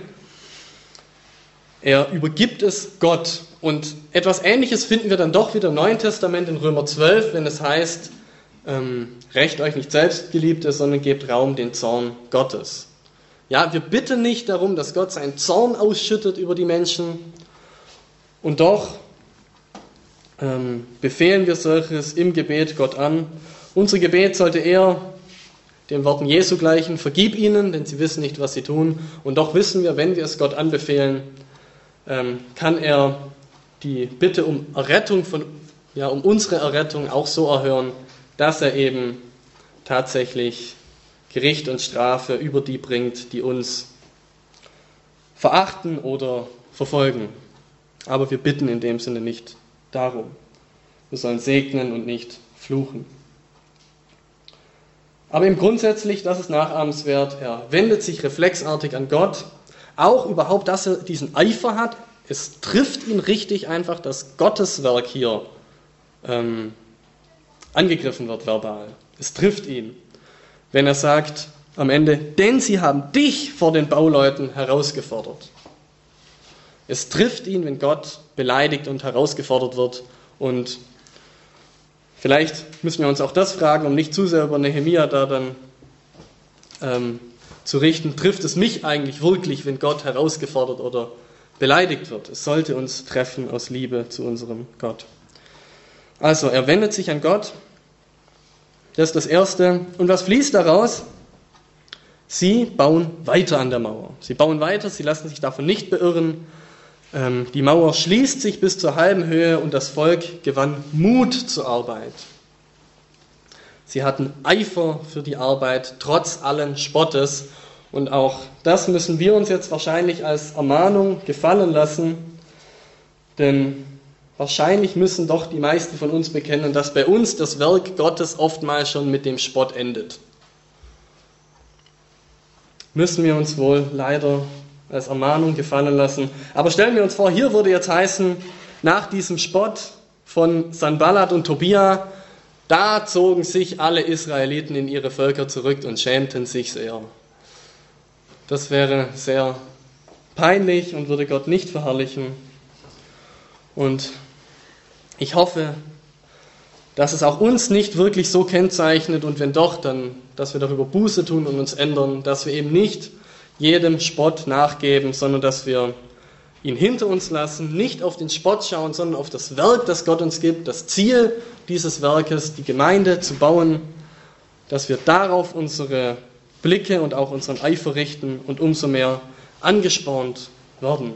er übergibt es Gott. Und etwas Ähnliches finden wir dann doch wieder im Neuen Testament in Römer zwölf, wenn es heißt, ähm, rächt euch nicht selbst, Geliebte, sondern gebt Raum den Zorn Gottes. Ja, wir bitten nicht darum, dass Gott seinen Zorn ausschüttet über die Menschen, und doch ähm, befehlen wir solches im Gebet Gott an. Unser Gebet sollte eher den Worten Jesu gleichen, vergib ihnen, denn sie wissen nicht, was sie tun. Und doch wissen wir, wenn wir es Gott anbefehlen, ähm, kann er die Bitte um Errettung, von, ja, um unsere Errettung auch so erhören, dass er eben tatsächlich Gericht und Strafe über die bringt, die uns verachten oder verfolgen. Aber wir bitten in dem Sinne nicht darum. Wir sollen segnen und nicht fluchen. Aber eben grundsätzlich, das ist nachahmenswert, er wendet sich reflexartig an Gott. Auch überhaupt, dass er diesen Eifer hat. Es trifft ihn richtig einfach, dass Gottes Werk hier ähm, angegriffen wird verbal. Es trifft ihn, wenn er sagt am Ende, denn sie haben dich vor den Bauleuten herausgefordert. Es trifft ihn, wenn Gott beleidigt und herausgefordert wird. Und vielleicht müssen wir uns auch das fragen, um nicht zu sehr über Nehemia da dann ähm, zu richten. Trifft es mich eigentlich wirklich, wenn Gott herausgefordert oder beleidigt wird? Es sollte uns treffen aus Liebe zu unserem Gott. Also, er wendet sich an Gott. Das ist das Erste. Und was fließt daraus? Sie bauen weiter an der Mauer. Sie bauen weiter, sie lassen sich davon nicht beirren. Ähm, die Mauer schließt sich bis zur halben Höhe und das Volk gewann Mut zur Arbeit. Sie hatten Eifer für die Arbeit, trotz allen Spottes. Und auch das müssen wir uns jetzt wahrscheinlich als Ermahnung gefallen lassen, denn wahrscheinlich müssen doch die meisten von uns bekennen, dass bei uns das Werk Gottes oftmals schon mit dem Spott endet. Müssen wir uns wohl leider als Ermahnung gefallen lassen. Aber stellen wir uns vor, hier würde jetzt heißen, nach diesem Spott von Sanballat und Tobia, da zogen sich alle Israeliten in ihre Völker zurück und schämten sich sehr. Das wäre sehr peinlich und würde Gott nicht verherrlichen. Und ich hoffe, dass es auch uns nicht wirklich so kennzeichnet und wenn doch, dann, dass wir darüber Buße tun und uns ändern, dass wir eben nicht jedem Spott nachgeben, sondern dass wir ihn hinter uns lassen, nicht auf den Spott schauen, sondern auf das Werk, das Gott uns gibt, das Ziel dieses Werkes, die Gemeinde zu bauen, dass wir darauf unsere Blicke und auch unseren Eifer richten und umso mehr angespornt werden.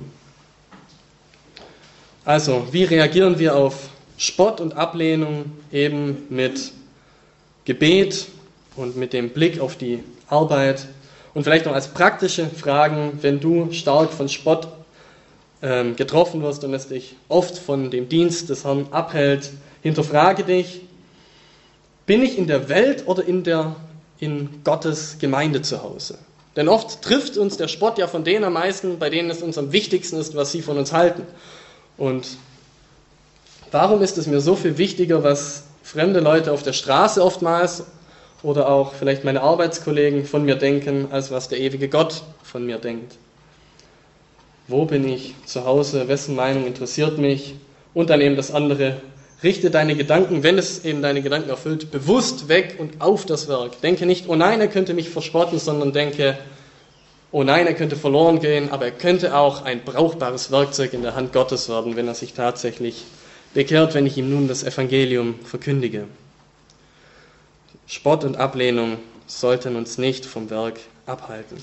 Also, wie reagieren wir auf Spott und Ablehnung? Eben mit Gebet und mit dem Blick auf die Arbeit. Und vielleicht noch als praktische Fragen, wenn du stark von Spott ähm, getroffen wirst und es dich oft von dem Dienst des Herrn abhält, hinterfrage dich, bin ich in der Welt oder in, der, in Gottes Gemeinde zu Hause? Denn oft trifft uns der Spott ja von denen am meisten, bei denen es uns am wichtigsten ist, was sie von uns halten. Und warum ist es mir so viel wichtiger, was fremde Leute auf der Straße oftmals oder auch vielleicht meine Arbeitskollegen von mir denken, als was der ewige Gott von mir denkt. Wo bin ich zu Hause? Wessen Meinung interessiert mich? Und dann eben das andere. Richte deine Gedanken, wenn es eben deine Gedanken erfüllt, bewusst weg und auf das Werk. Denke nicht, oh nein, er könnte mich verspotten, sondern denke, oh nein, er könnte verloren gehen, aber er könnte auch ein brauchbares Werkzeug in der Hand Gottes werden, wenn er sich tatsächlich bekehrt, wenn ich ihm nun das Evangelium verkündige. Spott und Ablehnung sollten uns nicht vom Werk abhalten.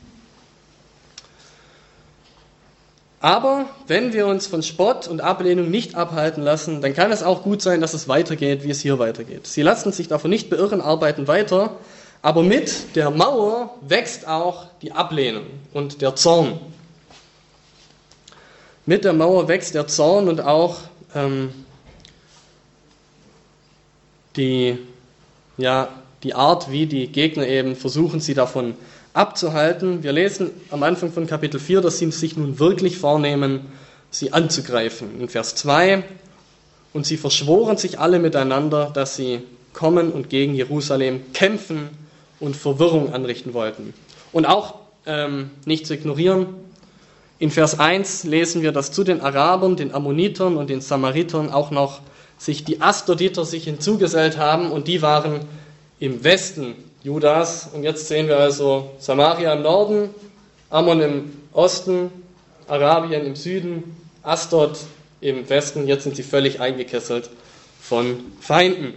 Aber wenn wir uns von Spott und Ablehnung nicht abhalten lassen, dann kann es auch gut sein, dass es weitergeht, wie es hier weitergeht. Sie lassen sich davon nicht beirren, arbeiten weiter, aber mit der Mauer wächst auch die Ablehnung und der Zorn. Mit der Mauer wächst der Zorn und auch ähm, die Ja, die Art, wie die Gegner eben versuchen, sie davon abzuhalten. Wir lesen am Anfang von Kapitel vier, dass sie sich nun wirklich vornehmen, sie anzugreifen. In Vers zwei, und sie verschworen sich alle miteinander, dass sie kommen und gegen Jerusalem kämpfen und Verwirrung anrichten wollten. Und auch ähm, nicht zu ignorieren, in Vers eins lesen wir, dass zu den Arabern, den Ammonitern und den Samaritern auch noch sich die Asdoditer sich hinzugesellt haben und die waren im Westen Judas. Und jetzt sehen wir also Samaria im Norden, Ammon im Osten, Arabien im Süden, Asdod im Westen. Jetzt sind sie völlig eingekesselt von Feinden.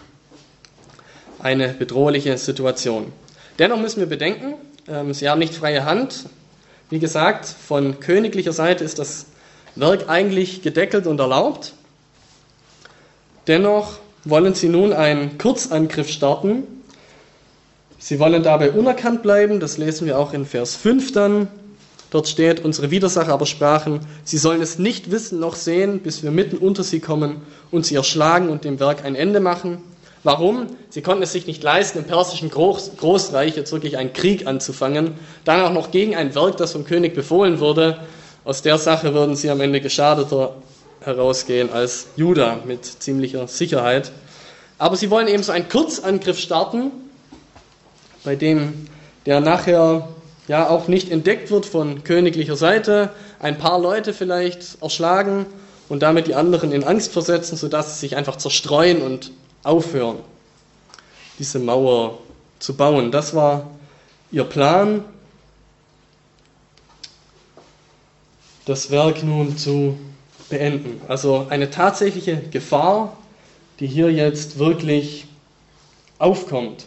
Eine bedrohliche Situation. Dennoch müssen wir bedenken, sie haben nicht freie Hand. Wie gesagt, von königlicher Seite ist das Werk eigentlich gedeckelt und erlaubt. Dennoch wollen sie nun einen Kurzangriff starten. Sie wollen dabei unerkannt bleiben, das lesen wir auch in Vers fünf dann. Dort steht, unsere Widersacher aber sprachen, sie sollen es nicht wissen noch sehen, bis wir mitten unter sie kommen und sie erschlagen und dem Werk ein Ende machen. Warum? Sie konnten es sich nicht leisten, im persischen Groß- Großreich jetzt wirklich einen Krieg anzufangen, dann auch noch gegen ein Werk, das vom König befohlen wurde. Aus der Sache würden sie am Ende geschadeter herausgehen als Juda mit ziemlicher Sicherheit. Aber sie wollen eben so einen Kurzangriff starten, bei dem der nachher ja auch nicht entdeckt wird von königlicher Seite, ein paar Leute vielleicht erschlagen und damit die anderen in Angst versetzen, sodass sie sich einfach zerstreuen und aufhören, diese Mauer zu bauen. Das war ihr Plan, das Werk nun zu beenden. Also eine tatsächliche Gefahr, die hier jetzt wirklich aufkommt.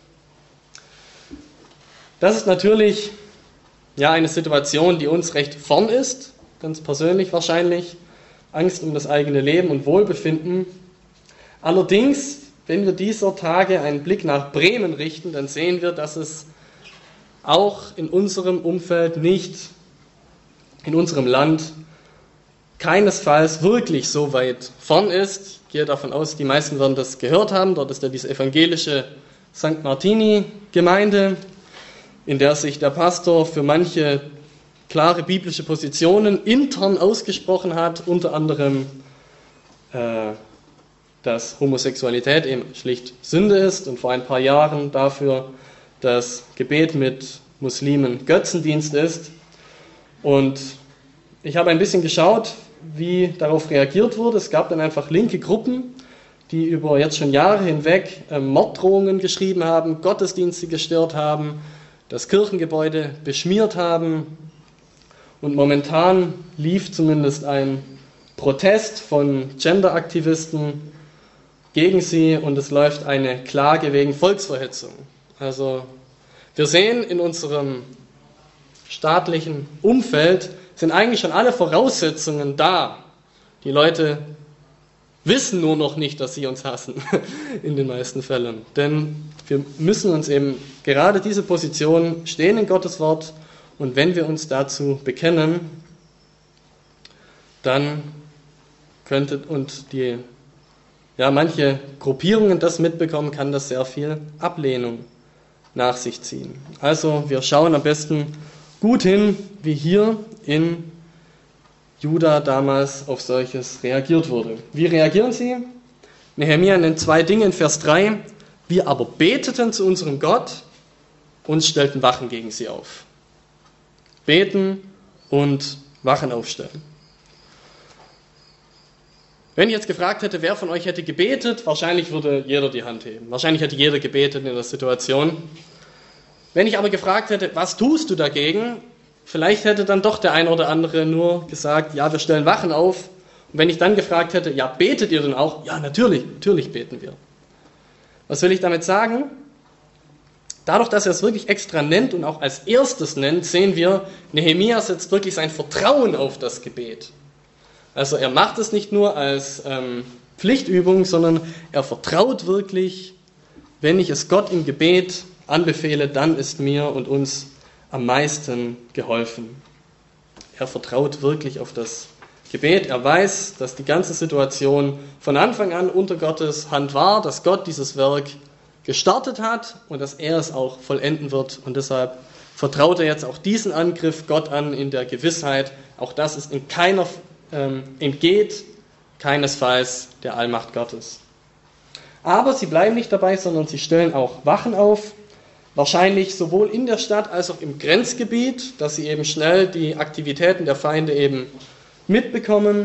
Das ist natürlich ja eine Situation, die uns recht fern ist, ganz persönlich wahrscheinlich. Angst um das eigene Leben und Wohlbefinden. Allerdings, wenn wir dieser Tage einen Blick nach Bremen richten, dann sehen wir, dass es auch in unserem Umfeld nicht, in unserem Land, keinesfalls wirklich so weit vorn ist. Ich gehe davon aus, die meisten werden das gehört haben. Dort ist ja diese evangelische Sankt Martini-Gemeinde, in der sich der Pastor für manche klare biblische Positionen intern ausgesprochen hat, unter anderem, äh, dass Homosexualität eben schlicht Sünde ist und vor ein paar Jahren dafür das Gebet mit Muslimen Götzendienst ist. Und ich habe ein bisschen geschaut, wie darauf reagiert wurde. Es gab dann einfach linke Gruppen, die über jetzt schon Jahre hinweg äh, Morddrohungen geschrieben haben, Gottesdienste gestört haben, das Kirchengebäude beschmiert haben. Und momentan lief zumindest ein Protest von Genderaktivisten gegen sie und es läuft eine Klage wegen Volksverhetzung. Also wir sehen, in unserem staatlichen Umfeld sind eigentlich schon alle Voraussetzungen da. Die Leute wissen nur noch nicht, dass sie uns hassen, in den meisten Fällen. Denn wir müssen uns eben gerade diese Position stehen in Gottes Wort und wenn wir uns dazu bekennen, dann könnte und die ja manche Gruppierungen das mitbekommen, kann das sehr viel Ablehnung nach sich ziehen. Also wir schauen am besten gut hin, wie hier in Juda damals auf solches reagiert wurde. Wie reagieren sie? Nehemia nennt zwei Dinge in Vers drei. Wir aber beteten zu unserem Gott und stellten Wachen gegen sie auf. Beten und Wachen aufstellen. Wenn ich jetzt gefragt hätte, wer von euch hätte gebetet, wahrscheinlich würde jeder die Hand heben. Wahrscheinlich hätte jeder gebetet in der Situation. Wenn ich aber gefragt hätte, was tust du dagegen? Vielleicht hätte dann doch der eine oder andere nur gesagt, ja, wir stellen Wachen auf. Und wenn ich dann gefragt hätte, ja, betet ihr denn auch? Ja, natürlich, natürlich beten wir. Was will ich damit sagen? Dadurch, dass er es wirklich extra nennt und auch als erstes nennt, sehen wir, Nehemia setzt wirklich sein Vertrauen auf das Gebet. Also er macht es nicht nur als ähm, Pflichtübung, sondern er vertraut wirklich, wenn ich es Gott im Gebet anbefehle, dann ist mir und uns am meisten geholfen. Er vertraut wirklich auf das Gebet. Er weiß, dass die ganze Situation von Anfang an unter Gottes Hand war, dass Gott dieses Werk gestartet hat und dass er es auch vollenden wird. Und deshalb vertraut er jetzt auch diesen Angriff Gott an in der Gewissheit, auch das ist in keiner ähm, entgeht keinesfalls der Allmacht Gottes. Aber sie bleiben nicht dabei, sondern sie stellen auch Wachen auf, wahrscheinlich sowohl in der Stadt als auch im Grenzgebiet, dass sie eben schnell die Aktivitäten der Feinde eben mitbekommen.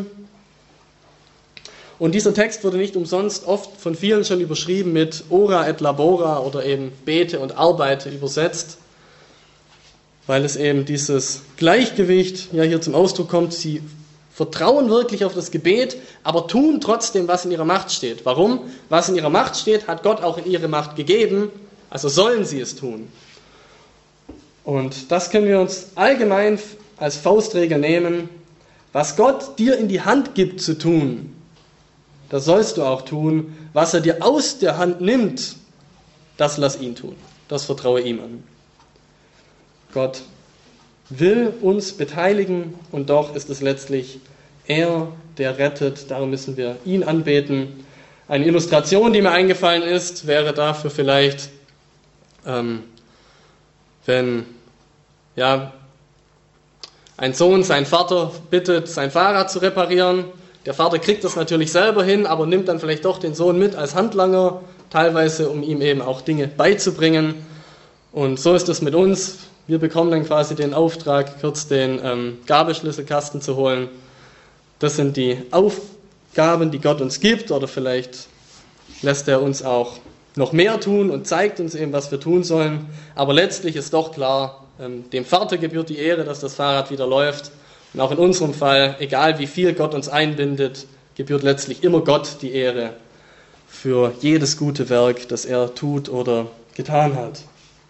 Und dieser Text wurde nicht umsonst oft von vielen schon überschrieben mit Ora et Labora oder eben Bete und Arbeite übersetzt, weil es eben dieses Gleichgewicht ja hier zum Ausdruck kommt. Sie vertrauen wirklich auf das Gebet, aber tun trotzdem, was in ihrer Macht steht. Warum? Was in ihrer Macht steht, hat Gott auch in ihre Macht gegeben, also sollen sie es tun. Und das können wir uns allgemein als Faustregel nehmen. Was Gott dir in die Hand gibt zu tun, das sollst du auch tun. Was er dir aus der Hand nimmt, das lass ihn tun. Das vertraue ihm an. Gott will uns beteiligen und doch ist es letztlich er, der rettet. Darum müssen wir ihn anbeten. Eine Illustration, die mir eingefallen ist, wäre dafür vielleicht, ähm, wenn ja, ein Sohn seinen Vater bittet, sein Fahrrad zu reparieren. Der Vater kriegt das natürlich selber hin, aber nimmt dann vielleicht doch den Sohn mit als Handlanger, teilweise um ihm eben auch Dinge beizubringen. Und so ist es mit uns. Wir bekommen dann quasi den Auftrag, kurz den ähm, Gabelschlüsselkasten zu holen. Das sind die Aufgaben, die Gott uns gibt, oder vielleicht lässt er uns auch noch mehr tun und zeigt uns eben, was wir tun sollen. Aber letztlich ist doch klar, ähm, dem Vater gebührt die Ehre, dass das Fahrrad wieder läuft. Und auch in unserem Fall, egal wie viel Gott uns einbindet, gebührt letztlich immer Gott die Ehre für jedes gute Werk, das er tut oder getan hat.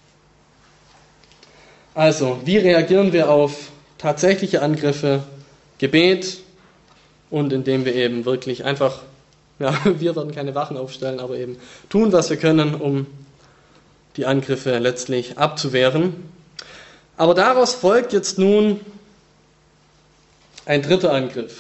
Also, wie reagieren wir auf tatsächliche Angriffe? Gebet und indem wir eben wirklich einfach, ja, wir werden keine Wachen aufstellen, aber eben tun, was wir können, um die Angriffe letztlich abzuwehren. Aber daraus folgt jetzt nun ein dritter Angriff.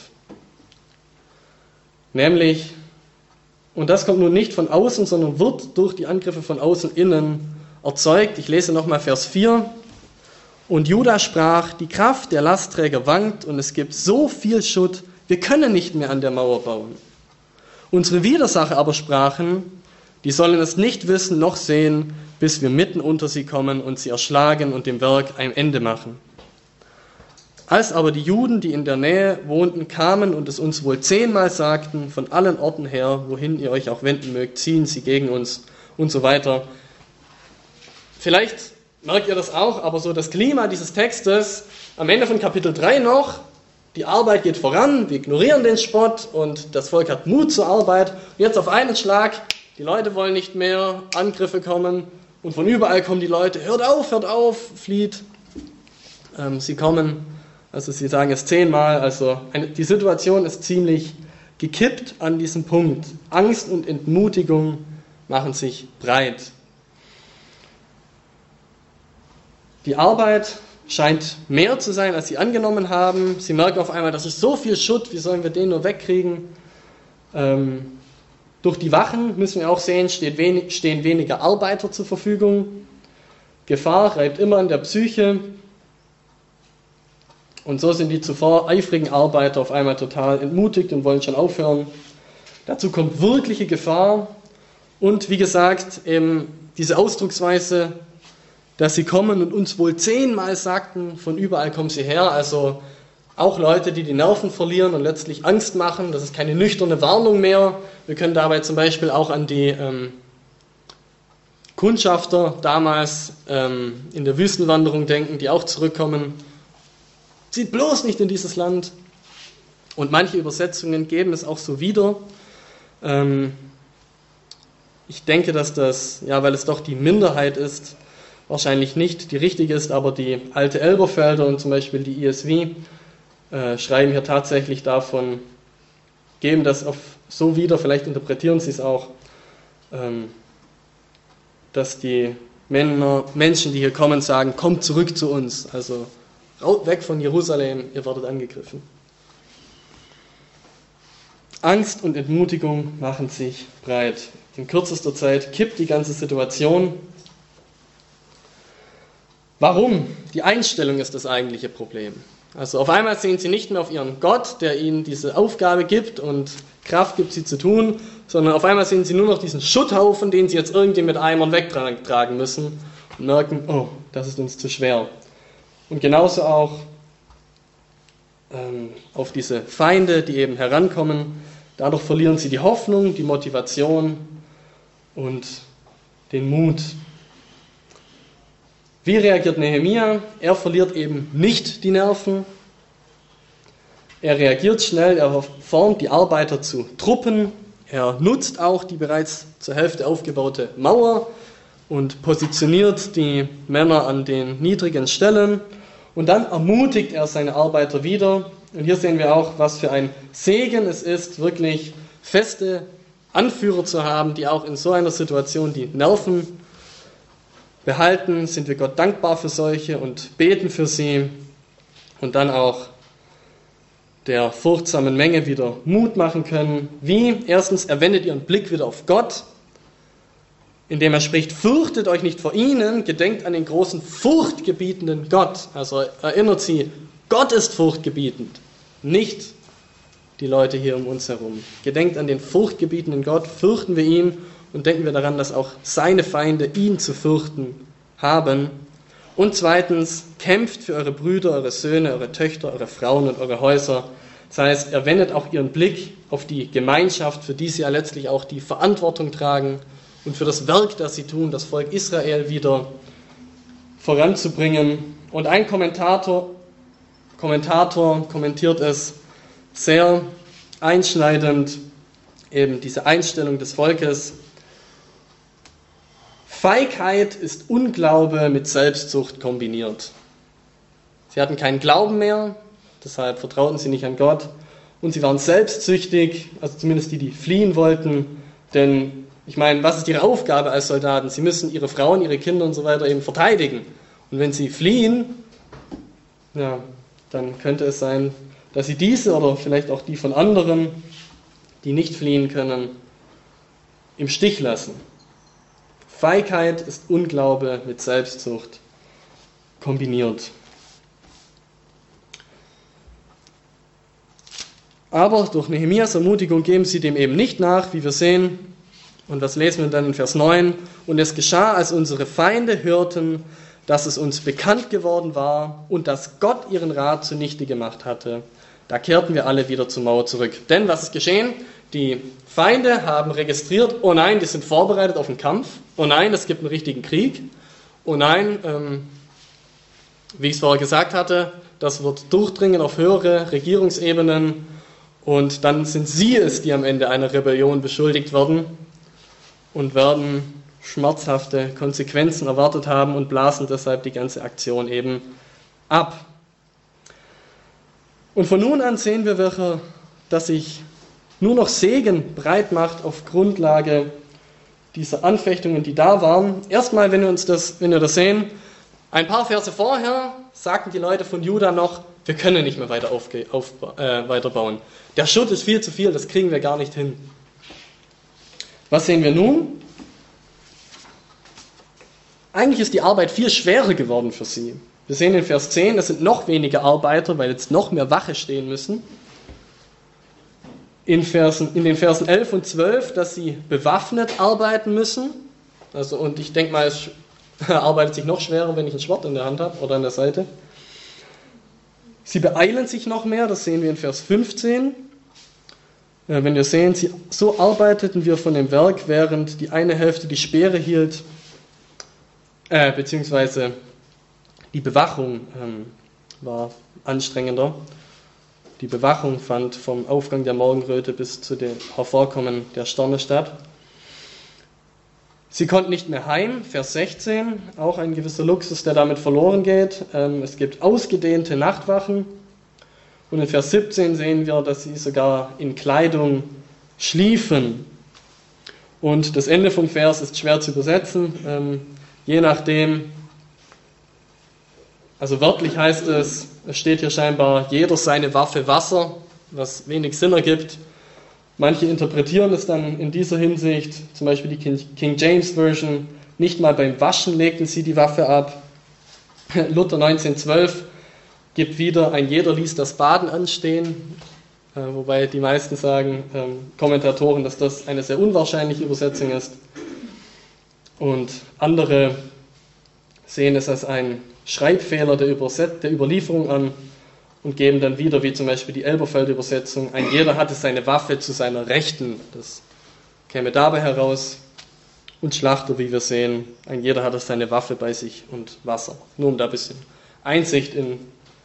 Nämlich, und das kommt nun nicht von außen, sondern wird durch die Angriffe von außen innen erzeugt. Ich lese nochmal Vers vier. Und Juda sprach, die Kraft der Lastträger wankt und es gibt so viel Schutt, wir können nicht mehr an der Mauer bauen. Unsere Widersacher aber sprachen, die sollen es nicht wissen noch sehen, bis wir mitten unter sie kommen und sie erschlagen und dem Werk ein Ende machen. Als aber die Juden, die in der Nähe wohnten, kamen und es uns wohl zehnmal sagten, von allen Orten her, wohin ihr euch auch wenden mögt, ziehen sie gegen uns und so weiter. Vielleicht merkt ihr das auch, aber so das Klima dieses Textes, am Ende von Kapitel drei noch, die Arbeit geht voran, wir ignorieren den Spott und das Volk hat Mut zur Arbeit. Und jetzt auf einen Schlag, die Leute wollen nicht mehr, Angriffe kommen und von überall kommen die Leute, hört auf, hört auf, flieht. Ähm, sie kommen, also sie sagen es zehnmal, also eine, die Situation ist ziemlich gekippt an diesem Punkt. Angst und Entmutigung machen sich breit. Die Arbeit scheint mehr zu sein, als sie angenommen haben. Sie merken auf einmal, das ist so viel Schutt, wie sollen wir den nur wegkriegen? Ähm, durch die Wachen, müssen wir auch sehen, steht wenig, stehen weniger Arbeiter zur Verfügung. Gefahr reibt immer an der Psyche. Und so sind die zuvor eifrigen Arbeiter auf einmal total entmutigt und wollen schon aufhören. Dazu kommt wirkliche Gefahr. Und wie gesagt, eben diese Ausdrucksweise, dass sie kommen und uns wohl zehnmal sagten, von überall kommen sie her, also auch Leute, die die Nerven verlieren und letztlich Angst machen, das ist keine nüchterne Warnung mehr. Wir können dabei zum Beispiel auch an die ähm, Kundschafter damals ähm, in der Wüstenwanderung denken, die auch zurückkommen. Zieht bloß nicht in dieses Land. Und manche Übersetzungen geben es auch so wieder. Ähm, ich denke, dass das, ja, weil es doch die Minderheit ist, wahrscheinlich nicht die richtige ist, aber die alte Elberfelder und zum Beispiel die I S W äh, schreiben hier tatsächlich davon, geben das auf so wieder, vielleicht interpretieren sie es auch, ähm, dass die Männer, Menschen, die hier kommen, sagen, kommt zurück zu uns, also weg von Jerusalem, ihr werdet angegriffen. Angst und Entmutigung machen sich breit. In kürzester Zeit kippt die ganze Situation. Warum? Die Einstellung ist das eigentliche Problem. Also auf einmal sehen sie nicht mehr auf ihren Gott, der ihnen diese Aufgabe gibt und Kraft gibt, sie zu tun, sondern auf einmal sehen sie nur noch diesen Schutthaufen, den sie jetzt irgendwie mit Eimern wegtragen müssen und merken, oh, das ist uns zu schwer. Und genauso auch ähm, auf diese Feinde, die eben herankommen. Dadurch verlieren sie die Hoffnung, die Motivation und den Mut. Wie reagiert Nehemia? Er verliert eben nicht die Nerven. Er reagiert schnell, er formt die Arbeiter zu Truppen. Er nutzt auch die bereits zur Hälfte aufgebaute Mauer und positioniert die Männer an den niedrigen Stellen. Und dann ermutigt er seine Arbeiter wieder. Und hier sehen wir auch, was für ein Segen es ist, wirklich feste Anführer zu haben, die auch in so einer Situation die Nerven behalten. Sind wir Gott dankbar für solche und beten für sie. Und dann auch der furchtsamen Menge wieder Mut machen können. Wie? Erstens, er wendet ihren Blick wieder auf Gott, indem er spricht, fürchtet euch nicht vor ihnen, gedenkt an den großen, furchtgebietenden Gott. Also erinnert sie, Gott ist furchtgebietend, nicht die Leute hier um uns herum. Gedenkt an den furchtgebietenden Gott, fürchten wir ihn und denken wir daran, dass auch seine Feinde ihn zu fürchten haben. Und zweitens, kämpft für eure Brüder, eure Söhne, eure Töchter, eure Frauen und eure Häuser. Das heißt, er wendet auch ihren Blick auf die Gemeinschaft, für die sie ja letztlich auch die Verantwortung tragen und für das Werk, das sie tun, das Volk Israel wieder voranzubringen. Und ein Kommentator, Kommentator kommentiert es sehr einschneidend, eben diese Einstellung des Volkes. Feigheit ist Unglaube mit Selbstsucht kombiniert. Sie hatten keinen Glauben mehr, deshalb vertrauten sie nicht an Gott und sie waren selbstsüchtig, also zumindest die, die fliehen wollten, denn ich meine, was ist ihre Aufgabe als Soldaten? Sie müssen ihre Frauen, ihre Kinder und so weiter eben verteidigen. Und wenn sie fliehen, ja, dann könnte es sein, dass sie diese oder vielleicht auch die von anderen, die nicht fliehen können, im Stich lassen. Feigheit ist Unglaube mit Selbstsucht kombiniert. Aber durch Nehemias Ermutigung geben sie dem eben nicht nach, wie wir sehen. Und was lesen wir dann in Vers neun? Und es geschah, als unsere Feinde hörten, dass es uns bekannt geworden war und dass Gott ihren Rat zunichte gemacht hatte. Da kehrten wir alle wieder zur Mauer zurück. Denn was ist geschehen? Die Feinde haben registriert, oh nein, die sind vorbereitet auf den Kampf. Oh nein, es gibt einen richtigen Krieg. Oh nein, ähm, wie ich es vorher gesagt hatte, das wird durchdringen auf höhere Regierungsebenen. Und dann sind sie es, die am Ende einer Rebellion beschuldigt werden und werden schmerzhafte Konsequenzen erwartet haben und blasen deshalb die ganze Aktion eben ab. Und von nun an sehen wir, welcher, dass sich nur noch Segen breit macht auf Grundlage dieser Anfechtungen, die da waren. Erstmal, wenn wir uns das, wenn wir das sehen, ein paar Verse vorher sagten die Leute von Juda noch, wir können nicht mehr weiter aufge, auf, äh, weiterbauen. Der Schutt ist viel zu viel, das kriegen wir gar nicht hin. Was sehen wir nun? Eigentlich ist die Arbeit viel schwerer geworden für sie. Wir sehen in Vers zehn, es sind noch weniger Arbeiter, weil jetzt noch mehr Wache stehen müssen. in, Versen, in den Versen elf und zwölf, dass sie bewaffnet arbeiten müssen. Also, und ich denke mal, es arbeitet sich noch schwerer, wenn ich ein Schwert in der Hand habe oder an der Seite. Sie beeilen sich noch mehr, das sehen wir in Vers fünfzehn. Wenn wir sehen, sie, so arbeiteten wir von dem Werk, während die eine Hälfte die Speere hielt, äh, beziehungsweise die Bewachung ähm, war anstrengender. Die Bewachung fand vom Aufgang der Morgenröte bis zu dem Hervorkommen der Sterne statt. Sie konnten nicht mehr heim, Vers sechzehn, auch ein gewisser Luxus, der damit verloren geht. Ähm, es gibt ausgedehnte Nachtwachen. Und in Vers siebzehn sehen wir, dass sie sogar in Kleidung schliefen. Und das Ende vom Vers ist schwer zu übersetzen, ähm, je nachdem. Also wörtlich heißt es, es steht hier scheinbar, jeder seine Waffe Wasser, was wenig Sinn ergibt. Manche interpretieren es dann in dieser Hinsicht, zum Beispiel die King James Version, nicht mal beim Waschen legten sie die Waffe ab. Luther neunzehnhundertzwölf gibt wieder, ein jeder ließ das Baden anstehen, äh, wobei die meisten sagen, ähm, Kommentatoren, dass das eine sehr unwahrscheinliche Übersetzung ist. Und andere sehen es als einen Schreibfehler der, Überset- der Überlieferung an und geben dann wieder, wie zum Beispiel die Elberfelder Übersetzung, ein jeder hatte seine Waffe zu seiner Rechten. Das käme dabei heraus. Und Schlachter, wie wir sehen, ein jeder hatte seine Waffe bei sich und Wasser. Nur um da ein bisschen Einsicht in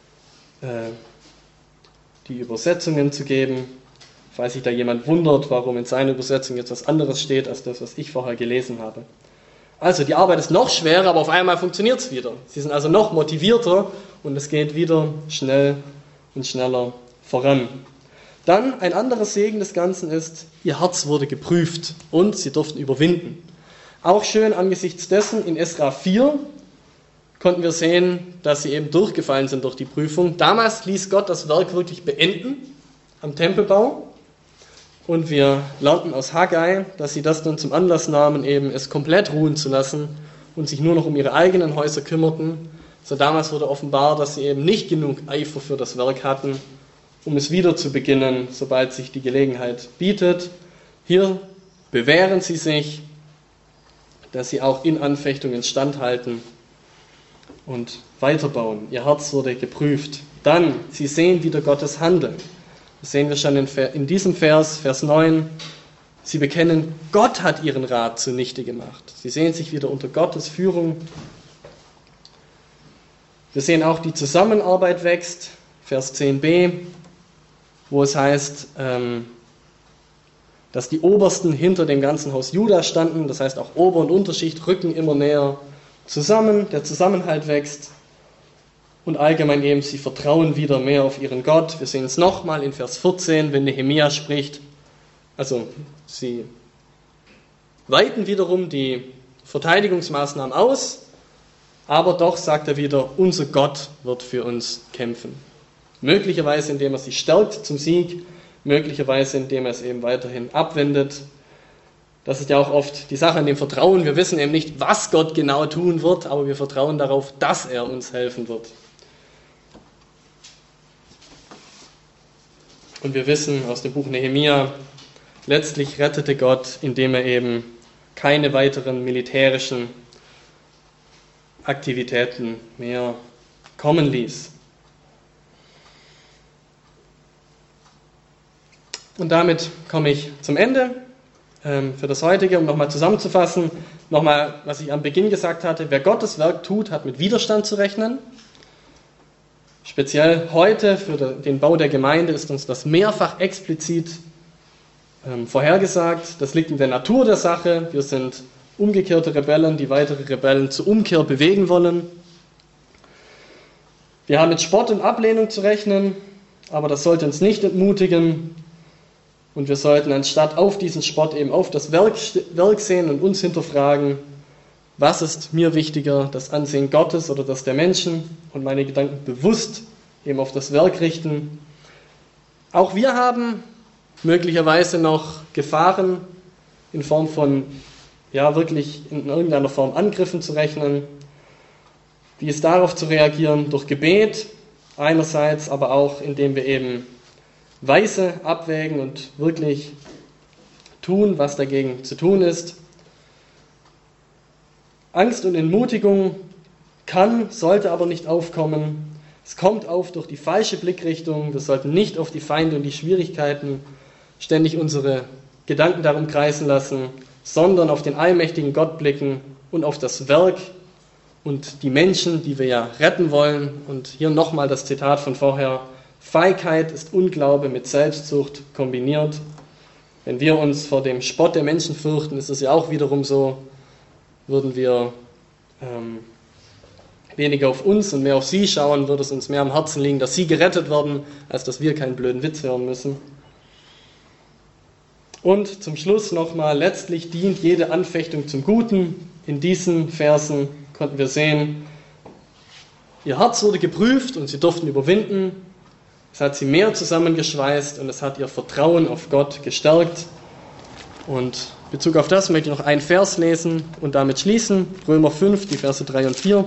die Übersetzungen zu geben, falls sich da jemand wundert, warum in seiner Übersetzung jetzt was anderes steht, als das, was ich vorher gelesen habe. Also die Arbeit ist noch schwerer, aber auf einmal funktioniert es wieder. Sie sind also noch motivierter und es geht wieder schnell und schneller voran. Dann ein anderer Segen des Ganzen ist, ihr Herz wurde geprüft und sie durften überwinden. Auch schön angesichts dessen in Esra vier, konnten wir sehen, dass sie eben durchgefallen sind durch die Prüfung. Damals ließ Gott das Werk wirklich beenden am Tempelbau und wir lernten aus Haggai, dass sie das dann zum Anlass nahmen, eben es komplett ruhen zu lassen und sich nur noch um ihre eigenen Häuser kümmerten. So damals wurde offenbar, dass sie eben nicht genug Eifer für das Werk hatten, um es wieder zu beginnen, sobald sich die Gelegenheit bietet. Hier bewähren sie sich, dass sie auch in Anfechtungen standhalten und weiterbauen. Ihr Herz wurde geprüft. Dann, sie sehen wieder Gottes Handeln. Das sehen wir schon in, in diesem Vers, Vers neun. Sie bekennen, Gott hat ihren Rat zunichte gemacht. Sie sehen sich wieder unter Gottes Führung. Wir sehen auch, die Zusammenarbeit wächst, Vers zehn b, wo es heißt, ähm, dass die Obersten hinter dem ganzen Haus Juda standen. Das heißt, auch Ober- und Unterschicht rücken immer näher zusammen, der Zusammenhalt wächst und allgemein eben, sie vertrauen wieder mehr auf ihren Gott. Wir sehen es nochmal in Vers vierzehn, wenn Nehemia spricht, also sie weiten wiederum die Verteidigungsmaßnahmen aus, aber doch sagt er wieder, unser Gott wird für uns kämpfen. Möglicherweise, indem er sie stärkt zum Sieg, möglicherweise, indem er es eben weiterhin abwendet. Das ist ja auch oft die Sache an dem Vertrauen. Wir wissen eben nicht, was Gott genau tun wird, aber wir vertrauen darauf, dass er uns helfen wird. Und wir wissen aus dem Buch Nehemia, letztlich rettete Gott, indem er eben keine weiteren militärischen Aktivitäten mehr kommen ließ. Und damit komme ich zum Ende für das heutige, um nochmal zusammenzufassen, nochmal, was ich am Beginn gesagt hatte, wer Gottes Werk tut, hat mit Widerstand zu rechnen. Speziell heute für den Bau der Gemeinde ist uns das mehrfach explizit ähm, vorhergesagt. Das liegt in der Natur der Sache. Wir sind umgekehrte Rebellen, die weitere Rebellen zur Umkehr bewegen wollen. Wir haben mit Spott und Ablehnung zu rechnen, aber das sollte uns nicht entmutigen. Und wir sollten anstatt auf diesen Spott eben auf das Werk, Werk sehen und uns hinterfragen, was ist mir wichtiger, das Ansehen Gottes oder das der Menschen, und meine Gedanken bewusst eben auf das Werk richten. Auch wir haben möglicherweise noch Gefahren in Form von, ja, wirklich in irgendeiner Form Angriffen zu rechnen. Wie ist darauf zu reagieren? Durch Gebet einerseits, aber auch indem wir eben weise abwägen und wirklich tun, was dagegen zu tun ist. Angst und Entmutigung kann, sollte aber nicht aufkommen. Es kommt auf durch die falsche Blickrichtung. Wir sollten nicht auf die Feinde und die Schwierigkeiten ständig unsere Gedanken darum kreisen lassen, sondern auf den allmächtigen Gott blicken und auf das Werk und die Menschen, die wir ja retten wollen. Und hier nochmal das Zitat von vorher: Feigheit ist Unglaube mit Selbstsucht kombiniert. Wenn wir uns vor dem Spott der Menschen fürchten, ist es ja auch wiederum so, würden wir ähm, weniger auf uns und mehr auf sie schauen, würde es uns mehr am Herzen liegen, dass sie gerettet werden, als dass wir keinen blöden Witz hören müssen. Und zum Schluss nochmal, letztlich dient jede Anfechtung zum Guten. In diesen Versen konnten wir sehen, ihr Herz wurde geprüft und sie durften überwinden. Es hat sie mehr zusammengeschweißt und es hat ihr Vertrauen auf Gott gestärkt. Und in Bezug auf das möchte ich noch einen Vers lesen und damit schließen. Römer fünf, die Verse drei und vier.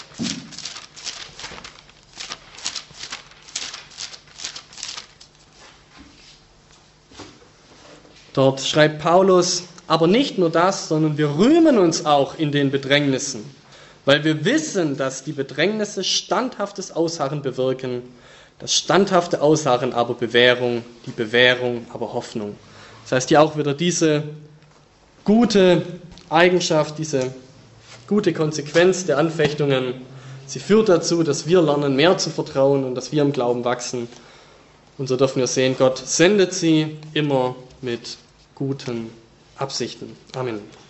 Dort schreibt Paulus: Aber nicht nur das, sondern wir rühmen uns auch in den Bedrängnissen, weil wir wissen, dass die Bedrängnisse standhaftes Ausharren bewirken, das standhafte Ausharren aber Bewährung, die Bewährung aber Hoffnung. Das heißt hier auch wieder diese gute Eigenschaft, diese gute Konsequenz der Anfechtungen. Sie führt dazu, dass wir lernen, mehr zu vertrauen und dass wir im Glauben wachsen. Und so dürfen wir sehen, Gott sendet sie immer mit guten Absichten. Amen.